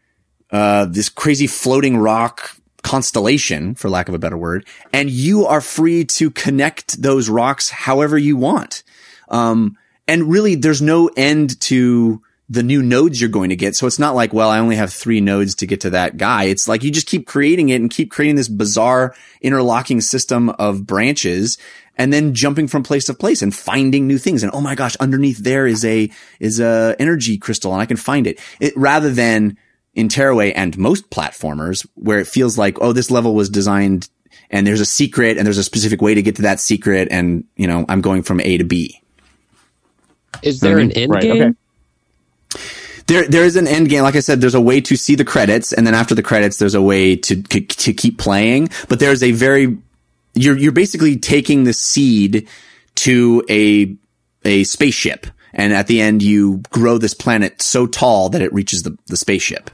uh, this crazy floating rock constellation, for lack of a better word, and you are free to connect those rocks however you want. Um, and really there's no end to the new nodes you're going to get. So it's not like, well, I only have three nodes to get to that guy. It's like you just keep creating it and keep creating this bizarre interlocking system of branches, and then jumping from place to place and finding new things. And oh my gosh, underneath there is a, is a energy crystal, and I can find it. It rather than in Tearaway and most platformers where it feels like, oh, this level was designed and there's a secret and there's a specific way to get to that secret. And, you know, I'm going from A to B.
Is there an end
right,
game?
Okay.
There, there is an end game. Like I said, there's a way to see the credits, and then after the credits, there's a way to, to, to keep playing. But there's a very, you're, you're basically taking the seed to a, a spaceship. And at the end, you grow this planet so tall that it reaches the, the spaceship.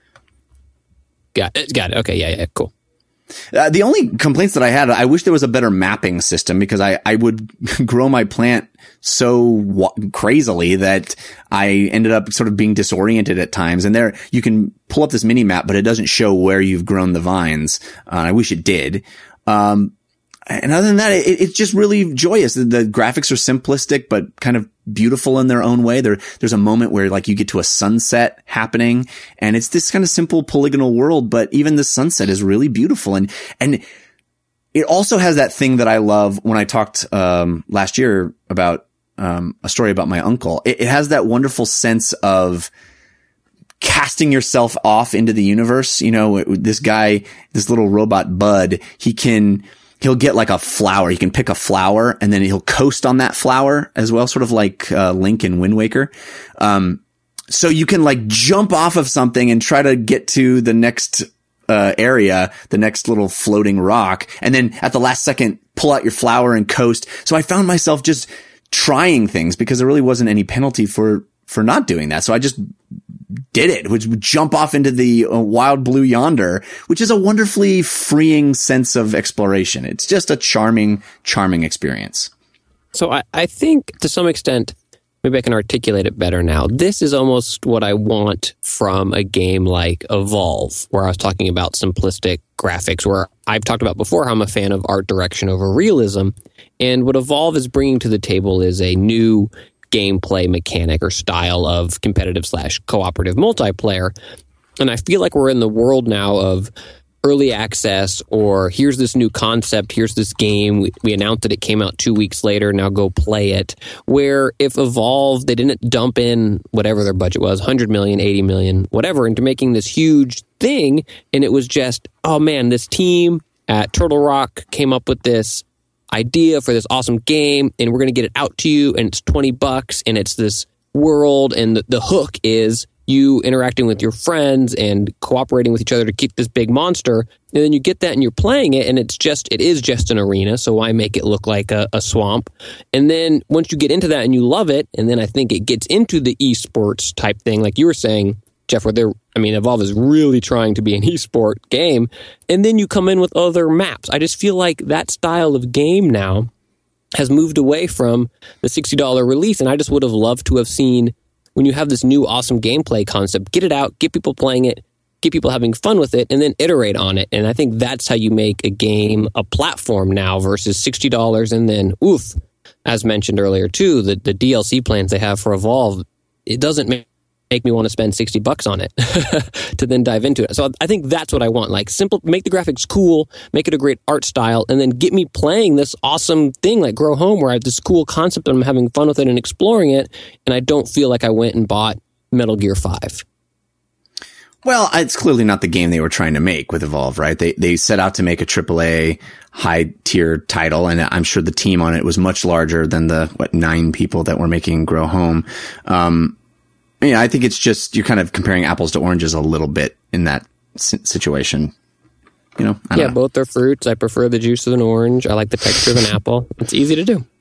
Got it. Got it. Okay. Yeah. Yeah. Cool.
Uh, the only complaints that I had, I wish there was a better mapping system, because I, I would grow my plant so w- crazily that I ended up sort of being disoriented at times. And there, you can pull up this mini map, but it doesn't show where you've grown the vines. Uh, I wish it did. Um, and other than that, it, it's just really joyous. The, the graphics are simplistic, but kind of beautiful in their own way. There, there's a moment where like you get to a sunset happening, and it's this kind of simple polygonal world, but even the sunset is really beautiful. And, and it also has that thing that I love when I talked um, last year about um, a story about my uncle. It, it has that wonderful sense of casting yourself off into the universe. You know, this guy, this little robot Bud, he can, he'll get like a flower. He can pick a flower and then he'll coast on that flower as well, sort of like uh, Link in Wind Waker. Um, so you can like jump off of something and try to get to the next uh, area, the next little floating rock. And then at the last second, pull out your flower and coast. So I found myself just trying things because there really wasn't any penalty for, for not doing that. So I just did it, which would jump off into the uh, wild blue yonder, which is a wonderfully freeing sense of exploration. It's just a charming, charming experience.
So I, I think to some extent, maybe I can articulate it better now. This is almost what I want from a game like Evolve, where I was talking about simplistic graphics, where I've talked about before how I'm a fan of art direction over realism. And what Evolve is bringing to the table is a new gameplay mechanic or style of competitive slash cooperative multiplayer. And I feel like we're in the world now of early access, or here's this new concept, here's this game, we, we announced that it came out two weeks later, now go play it. Where if Evolve, they didn't dump in whatever their budget was, one hundred million, eighty million, whatever, into making this huge thing, and it was just, oh man, this team at Turtle Rock came up with this idea for this awesome game, and we're going to get it out to you, and it's twenty bucks, and it's this world, and the, the hook is you interacting with your friends and cooperating with each other to keep this big monster. And then you get that and you're playing it, and it's just, it is just an arena, so why make it look like a, a swamp? And then once you get into that and you love it, and then I think it gets into the esports type thing, like you were saying, Jeff, where they're, I mean, Evolve is really trying to be an esport game, and then you come in with other maps. I just feel like that style of game now has moved away from the sixty dollars release, and I just would have loved to have seen, when you have this new awesome gameplay concept, get it out, get people playing it, get people having fun with it, and then iterate on it. And I think that's how you make a game a platform now versus sixty dollars, and then, oof, as mentioned earlier too, the, the D L C plans they have for Evolve, it doesn't make make me want to spend sixty bucks on it to then dive into it. So I think that's what I want. Like, simple, make the graphics cool, make it a great art style, and then get me playing this awesome thing like Grow Home, where I have this cool concept and I'm having fun with it and exploring it, and I don't feel like I went and bought Metal Gear five.
Well, it's clearly not the game they were trying to make with Evolve, right? They they set out to make a triple A high tier title, and I'm sure the team on it was much larger than the, what, nine people that were making Grow Home. Um, Yeah, I think it's just, you're kind of comparing apples to oranges a little bit in that situation. You know? I don't
yeah,
know.
both are fruits. I prefer the juice of an orange. I like the texture of an apple. It's easy to do.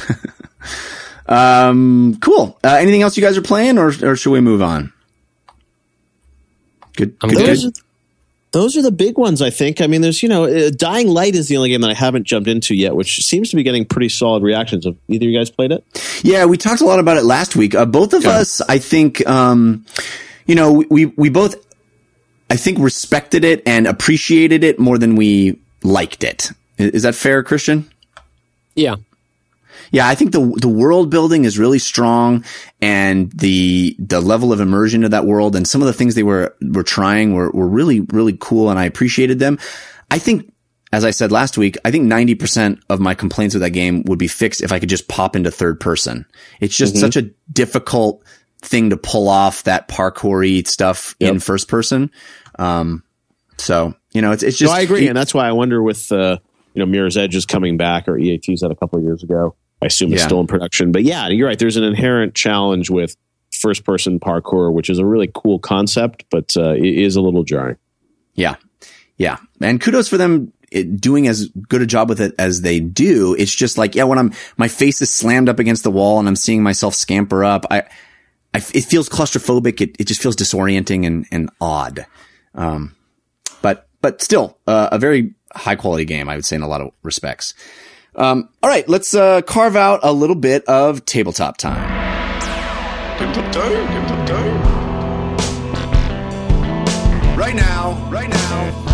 um, cool. Uh, anything else you guys are playing, or, or should we move on? Good.
I'm
good,
good.
good.
Those are the big ones, I think. I mean, there's, you know, uh, Dying Light is the only game that I haven't jumped into yet, which seems to be getting pretty solid reactions. Have either of you guys played it?
Yeah, we talked a lot about it last week. Uh, both of
Yeah.
us, I think, um, you know, we, we both, I think, respected it and appreciated it more than we liked it. Is, is that fair, Christian?
Yeah.
Yeah, I think the the world building is really strong, and the the level of immersion of that world and some of the things they were were trying were were really really cool, and I appreciated them. I think, as I said last week, I think ninety percent of my complaints with that game would be fixed if I could just pop into third person. It's just mm-hmm. such a difficult thing to pull off, that parkour-y stuff yep. in first person. Um, so you know, it's it's just.
No, I agree,
it,
and that's why I wonder with uh, you know, Mirror's Edge is coming back, or E A teased that a couple of years ago. I assume it's
yeah.
still in production. But yeah, you're right. There's an inherent challenge with first-person parkour, which is a really cool concept, but uh, it is a little jarring.
Yeah. Yeah. And kudos for them doing as good a job with it as they do. It's just like, yeah, when I'm, my face is slammed up against the wall and I'm seeing myself scamper up, I, I it feels claustrophobic. It, it just feels disorienting and, and odd. Um, but, but still, uh, a very high-quality game, I would say, in a lot of respects. Um, all right, let's uh, carve out a little bit of tabletop time.
Tabletop time, tabletop time. Right now, right now.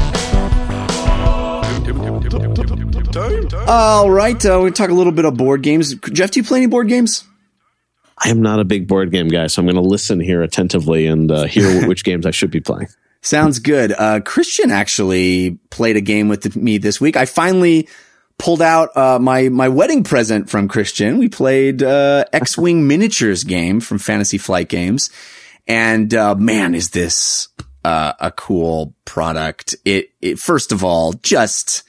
All right, uh, we'll talk a little bit of board games. Jeff, do you play any board games?
I am not a big board game guy, so I'm going to listen here attentively and uh, hear which games I should be playing.
Sounds good. Uh, Christian actually played a game with me this week. I finally pulled out uh, my my wedding present from Christian. We played uh, X-Wing Miniatures game from Fantasy Flight Games, and uh, man, is this uh, a cool product! It, it first of all, just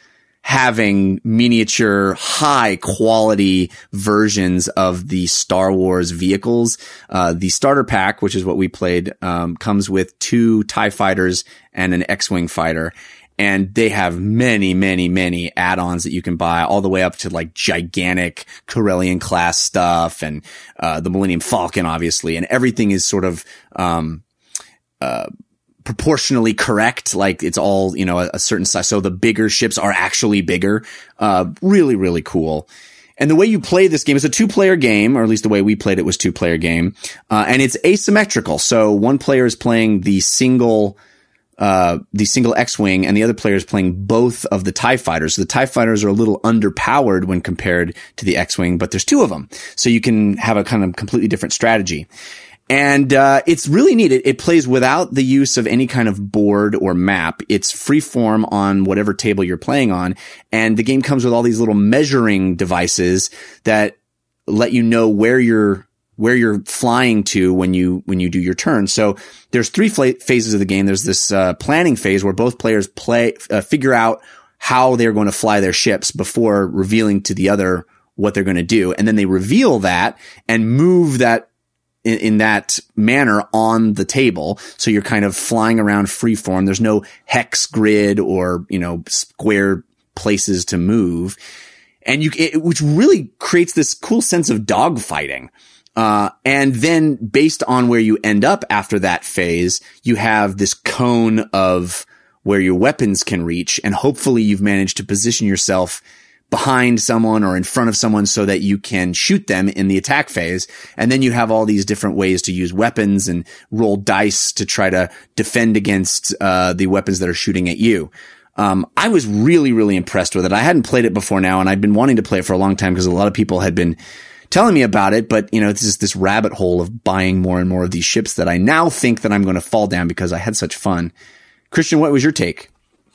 having miniature, high quality versions of the Star Wars vehicles. Uh, the starter pack, which is what we played, um, comes with two TIE fighters and an X-Wing fighter. And they have many, many, many add-ons that you can buy, all the way up to like gigantic Corellian class stuff and, uh, the Millennium Falcon, obviously. And everything is sort of, um, uh, proportionally correct. Like it's all, you know, a, a certain size. So the bigger ships are actually bigger. Uh, really, really cool. And the way you play this game is a two player game, or at least the way we played it was two player game. Uh, and it's asymmetrical. So one player is playing the single, uh, the single X-Wing, and the other player is playing both of the TIE fighters. So the TIE fighters are a little underpowered when compared to the X-Wing, but there's two of them. So you can have a kind of completely different strategy. And, uh, it's really neat. It, it plays without the use of any kind of board or map. It's free form on whatever table you're playing on. And the game comes with all these little measuring devices that let you know where you're, where you're flying to when you, when you do your turn. So there's three fla- phases of the game. There's this, uh, planning phase where both players play, uh, figure out how they're going to fly their ships before revealing to the other what they're going to do. And then they reveal that and move that In, in that manner on the table. So you're kind of flying around freeform. There's no hex grid or, you know, square places to move. And you, it, which really creates this cool sense of dogfighting. Uh, and then based on where you end up after that phase, you have this cone of where your weapons can reach. And hopefully you've managed to position yourself behind someone or in front of someone so that you can shoot them in the attack phase. And then you have all these different ways to use weapons and roll dice to try to defend against, uh, the weapons that are shooting at you. Um, I was really, really impressed with it. I hadn't played it before now, and I'd been wanting to play it for a long time because a lot of people had been telling me about it. But, you know, it's just this rabbit hole of buying more and more of these ships that I now think that I'm going to fall down because I had such fun. Christian, what was your take?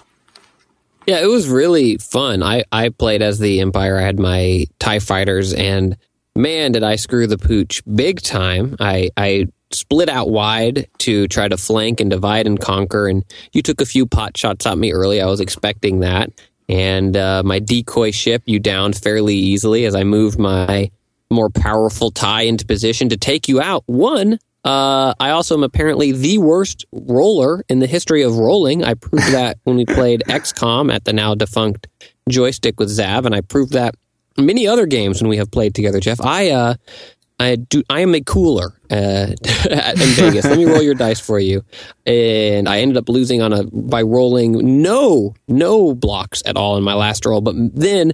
Yeah, it was really fun. I, I played as the Empire. I had my TIE fighters, and man, did I screw the pooch big time. I, I split out wide to try to flank and divide and conquer, and you took a few pot shots at me early. I was expecting that. And uh, my decoy ship you downed fairly easily as I moved my more powerful TIE into position to take you out. One, Uh, I also am apparently the worst roller in the history of rolling. I proved that when we played X COM at the now defunct Joystick with Zav, and I proved that in many other games when we have played together, Jeff. I, uh, I do, I am a cooler, uh, in Vegas. Let me roll your dice for you. And I ended up losing on a, by rolling no, no blocks at all in my last roll. But then,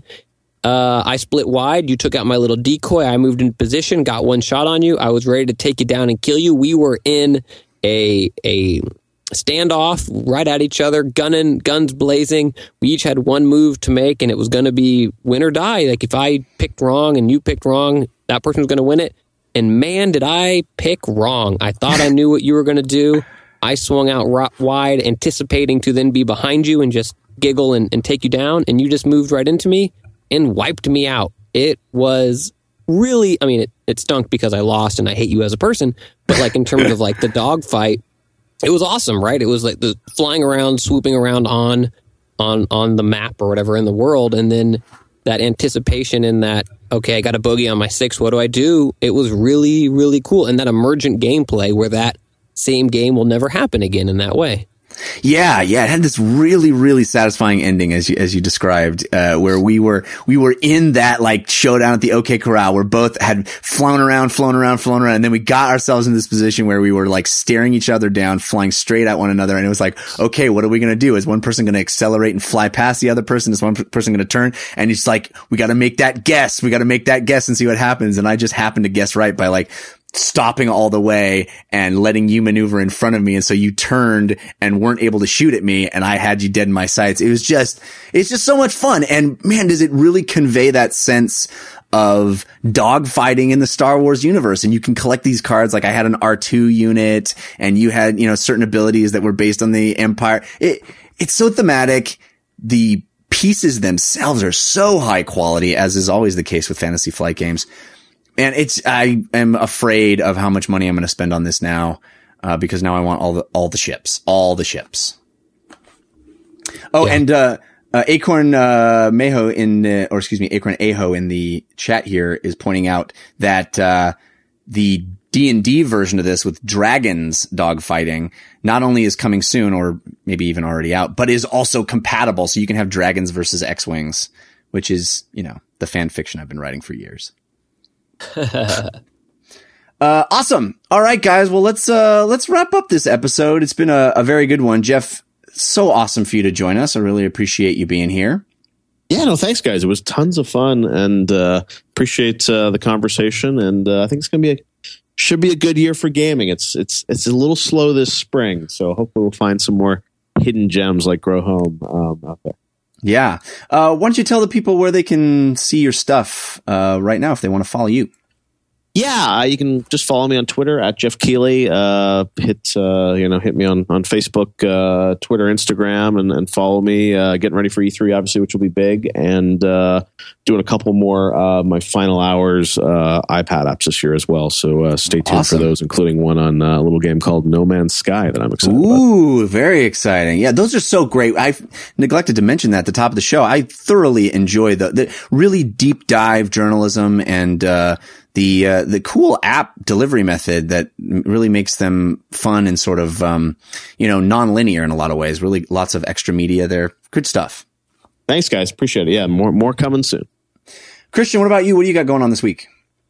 Uh, I split wide. You took out my little decoy. I moved into position, got one shot on you. I was ready to take you down and kill you. We were in a a standoff right at each other, gunning, guns blazing. We each had one move to make, and it was going to be win or die. Like if I picked wrong and you picked wrong, that person was going to win it. And man, did I pick wrong. I thought I knew what you were going to do. I swung out right, wide, anticipating to then be behind you and just giggle and, and take you down. And you just moved right into me and wiped me out. It was really, I mean, it, it stunk because I lost and I hate you as a person, but like in terms of like the dog fight, it was awesome, right? It was like the flying around, swooping around on, on, on the map or whatever in the world. And then that anticipation in that, okay, I got a bogey on my six. What do I do? It was really, really cool. And that emergent gameplay where that same game will never happen again in that way.
Yeah, yeah, it had this really, really satisfying ending as you, as you described, uh, where we were, we were in that like showdown at the OK Corral where both had flown around, flown around, flown around. And then we got ourselves in this position where we were like staring each other down, flying straight at one another. And it was like, okay, what are we going to do? Is one person going to accelerate and fly past the other person? Is one person going to turn? And it's like, we got to make that guess. We got to make that guess and see what happens. And I just happened to guess right by like, stopping all the way and letting you maneuver in front of me. And so you turned and weren't able to shoot at me, and I had you dead in my sights. It was just, it's just so much fun. And man, does it really convey that sense of dogfighting in the Star Wars universe. And you can collect these cards. Like I had an R two unit, and you had, you know, certain abilities that were based on the Empire. It, it's so thematic. The pieces themselves are so high quality, as is always the case with Fantasy Flight games. And it's, I am afraid of how much money I'm going to spend on this now, uh, because now I want all the, all the ships, all the ships. Oh, yeah. and, uh, uh, Acorn, uh, Mayho in, uh, or excuse me, Acorn Aho in the chat here is pointing out that, uh, the D and D version of this with dragons dogfighting not only is coming soon, or maybe even already out, but is also compatible. So you can have dragons versus X-Wings, which is, you know, the fan fiction I've been writing for years. uh, awesome. All right, guys. Well, let's, uh, let's wrap up this episode. It's been a, a very good one. Jeff, so awesome for you to join us. I really appreciate you being here.
Yeah, no, thanks, guys. It was tons of fun, and uh, appreciate uh, the conversation. And uh, I think it's going to be a should be a good year for gaming. It's it's it's a little slow this spring, so hopefully we'll find some more hidden gems like Grow Home um, out there.
Yeah. Uh, why don't you tell the people where they can see your stuff uh, right now if they want to follow you?
Yeah, you can just follow me on Twitter at Jeff Keighley. Uh, hit uh, you know hit me on on Facebook, uh, Twitter, Instagram, and, and follow me. Uh, getting ready for E three, obviously, which will be big, and uh, doing a couple more uh, my final hours uh, iPad apps this year as well. So uh, stay tuned awesome. for those, including one on uh, a little game called No Man's Sky that I'm excited
Ooh,
about.
Ooh, very exciting! Yeah, those are so great. I've neglected to mention that at the top of the show. I thoroughly enjoy the, the really deep dive journalism and. Uh, The, uh, the cool app delivery method that really makes them fun and sort of, um, you know, non-linear in a lot of ways. Really lots of extra media there. Good stuff.
Thanks, guys. Appreciate it. Yeah, more, more coming soon.
Christian, what about you? What do you got going on this week?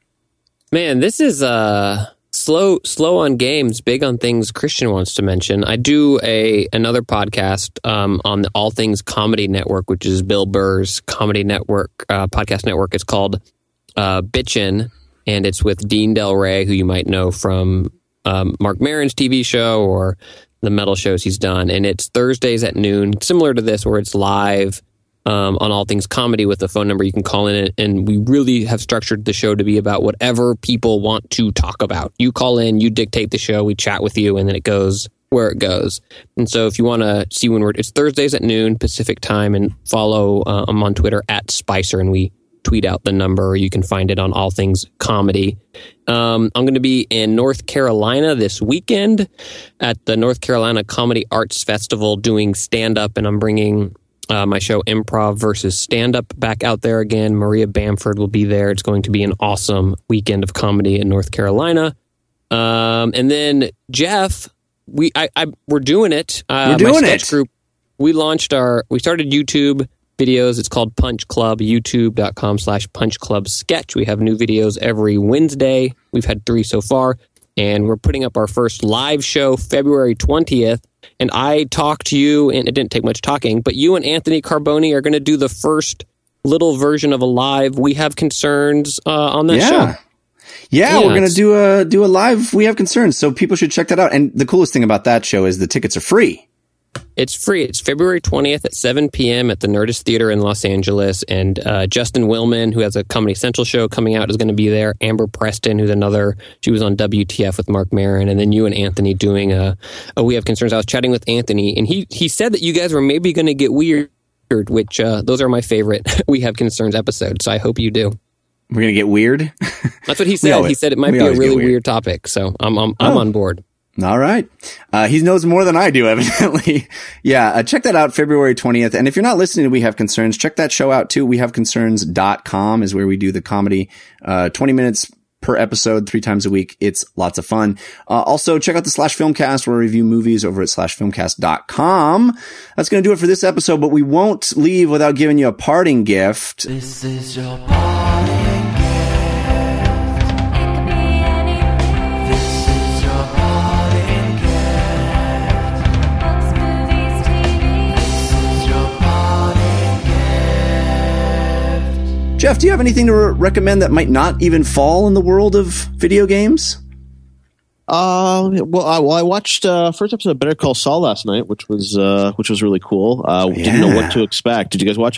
Man, this is, uh, slow, slow on games, big on things Christian wants to mention. I do a, another podcast, um, on the All Things Comedy Network, which is Bill Burr's comedy network, uh, podcast network. It's called, uh, Bitchin'. And it's with Dean Del Rey, who you might know from um, Mark Maron's T V show or the metal shows he's done. And it's Thursdays at noon, similar to this, where it's live um, on All Things Comedy with a phone number you can call in. And we really have structured the show to be about whatever people want to talk about. You call in, you dictate the show, we chat with you, and then it goes where it goes. And so if you want to see when we're, it's Thursdays at noon Pacific time, and follow uh, I'm on Twitter at Spicer, and we tweet out the number, or you can find it on All Things Comedy. Um, I'm going to be in North Carolina this weekend at the North Carolina Comedy Arts Festival doing stand-up, and I'm bringing uh, my show Improv versus Stand-Up back out there again. Maria Bamford will be there. It's going to be an awesome weekend of comedy in North Carolina. Um, and then Jeff, we I, I we're doing it. Uh,
we're doing
my sketch
it.
Group. We launched our. We started YouTube videos. It's called Punch Club, youtube.com slash Punch Club Sketch. We have new videos every Wednesday. We've had three so far, and we're putting up our first live show February twentieth. And I talked to you, and it didn't take much talking, but you and Anthony Carboni are going to do the first little version of a live We Have Concerns uh, on that
yeah.
show.
Yeah,
yeah,
we're going to do a do a live We Have Concerns, so people should check that out. And the coolest thing about that show is the tickets are free.
It's free. It's February twentieth at seven p.m. at the Nerdist Theater in Los Angeles. And uh, Justin Willman, who has a Comedy Central show coming out, is going to be there. Amber Preston, who's another, she was on W T F with Mark Maron. And then you and Anthony doing a, a We Have Concerns. I was chatting with Anthony, and he, he said that you guys were maybe going to get weird, which uh, those are my favorite We Have Concerns episodes. So I hope you do.
We're going to get weird?
That's what he said.
always,
he said it might be a really weird. weird topic. So I'm, I'm, I'm
oh.
on board.
All right. Uh, he knows more than I do, evidently. yeah. Uh, check that out February twentieth. And if you're not listening to We Have Concerns, check that show out too. we have concerns dot com is where we do the comedy, uh, twenty minutes per episode, three times a week. It's lots of fun. Uh, also check out the Slash Filmcast, where we review movies over at slash filmcast dot com. That's going to do it for this episode, but we won't leave without giving you a parting gift.
This is your parting gift.
Jeff, do you have anything to re- recommend that might not even fall in the world of video games?
Uh, well, I, well, I watched uh, first episode of Better Call Saul last night, which was uh, which was really cool. Uh,
Yeah.
Didn't know what to expect. Did you guys watch it?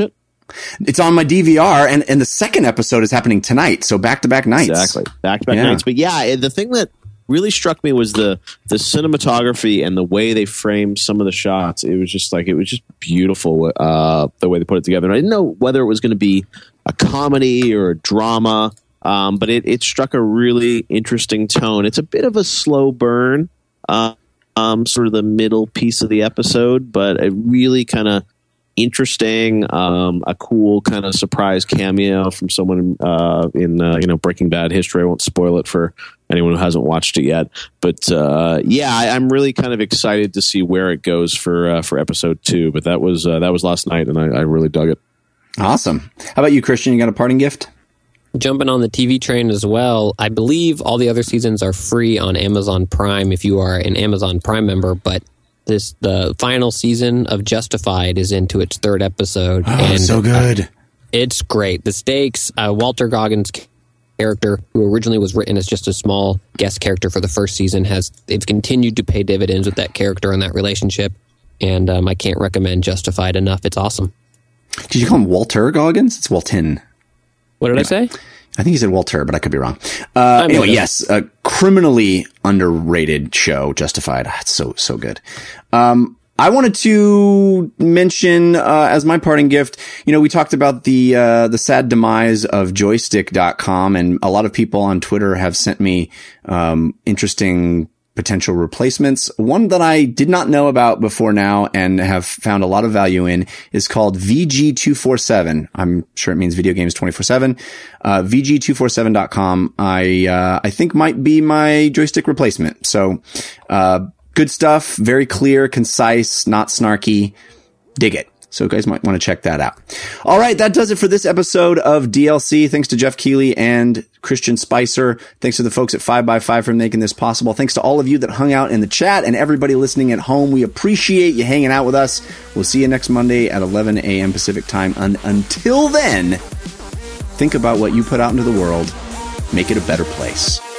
It's on my D V R, and, and the second episode is happening tonight. So back to back nights.
Exactly. Back to back
Yeah.
nights. But yeah, the thing that really struck me was the the cinematography and the way they framed some of the shots. It was just like, it was just beautiful, uh, the way they put it together. And I didn't know whether it was going to be a comedy or a drama, um, but it, it struck a really interesting tone. It's a bit of a slow burn, uh, um, sort of the middle piece of the episode, but a really kind of interesting, um, a cool kind of surprise cameo from someone uh, in uh, you know Breaking Bad history. I won't spoil it for anyone who hasn't watched it yet, but uh, yeah, I, I'm really kind of excited to see where it goes for uh, for episode two. But that was uh, that was last night, and I, I really dug it.
Awesome. How about you, Christian? You got a parting gift?
Jumping on the T V train as well. I believe all the other seasons are free on Amazon Prime if you are an Amazon Prime member, but this the final season of Justified is into its third episode.
Oh,
and
so good.
Uh, it's great. The stakes, uh, Walter Goggins' character, who originally was written as just a small guest character for the first season, has they've continued to pay dividends with that character and that relationship. And um, I can't recommend Justified enough. It's awesome.
Did you call him Walter Goggins? It's Walton.
What did
Anyway.
I say?
I think he said Walter, but I could be wrong. Uh, anyway,
good.
yes, a criminally underrated show, Justified. Ah, it's so, so good. Um, I wanted to mention, uh, as my parting gift, you know, we talked about the, uh, the sad demise of joystick dot com, and a lot of people on Twitter have sent me, um, interesting potential replacements. One that I did not know about before now and have found a lot of value in is called V G two forty-seven. I'm sure it means video games twenty-four seven. Uh, V G two forty-seven dot com. I, uh, I think might be my joystick replacement. So, uh, good stuff. Very clear, concise, not snarky. Dig it. So you guys might want to check that out. All right. That does it for this episode of D L C. Thanks to Jeff Keighley and Christian Spicer. Thanks to the folks at five by five for making this possible. Thanks to all of you that hung out in the chat and everybody listening at home. We appreciate you hanging out with us. We'll see you next Monday at eleven a.m. Pacific time. And until then, think about what you put out into the world. Make it a better place.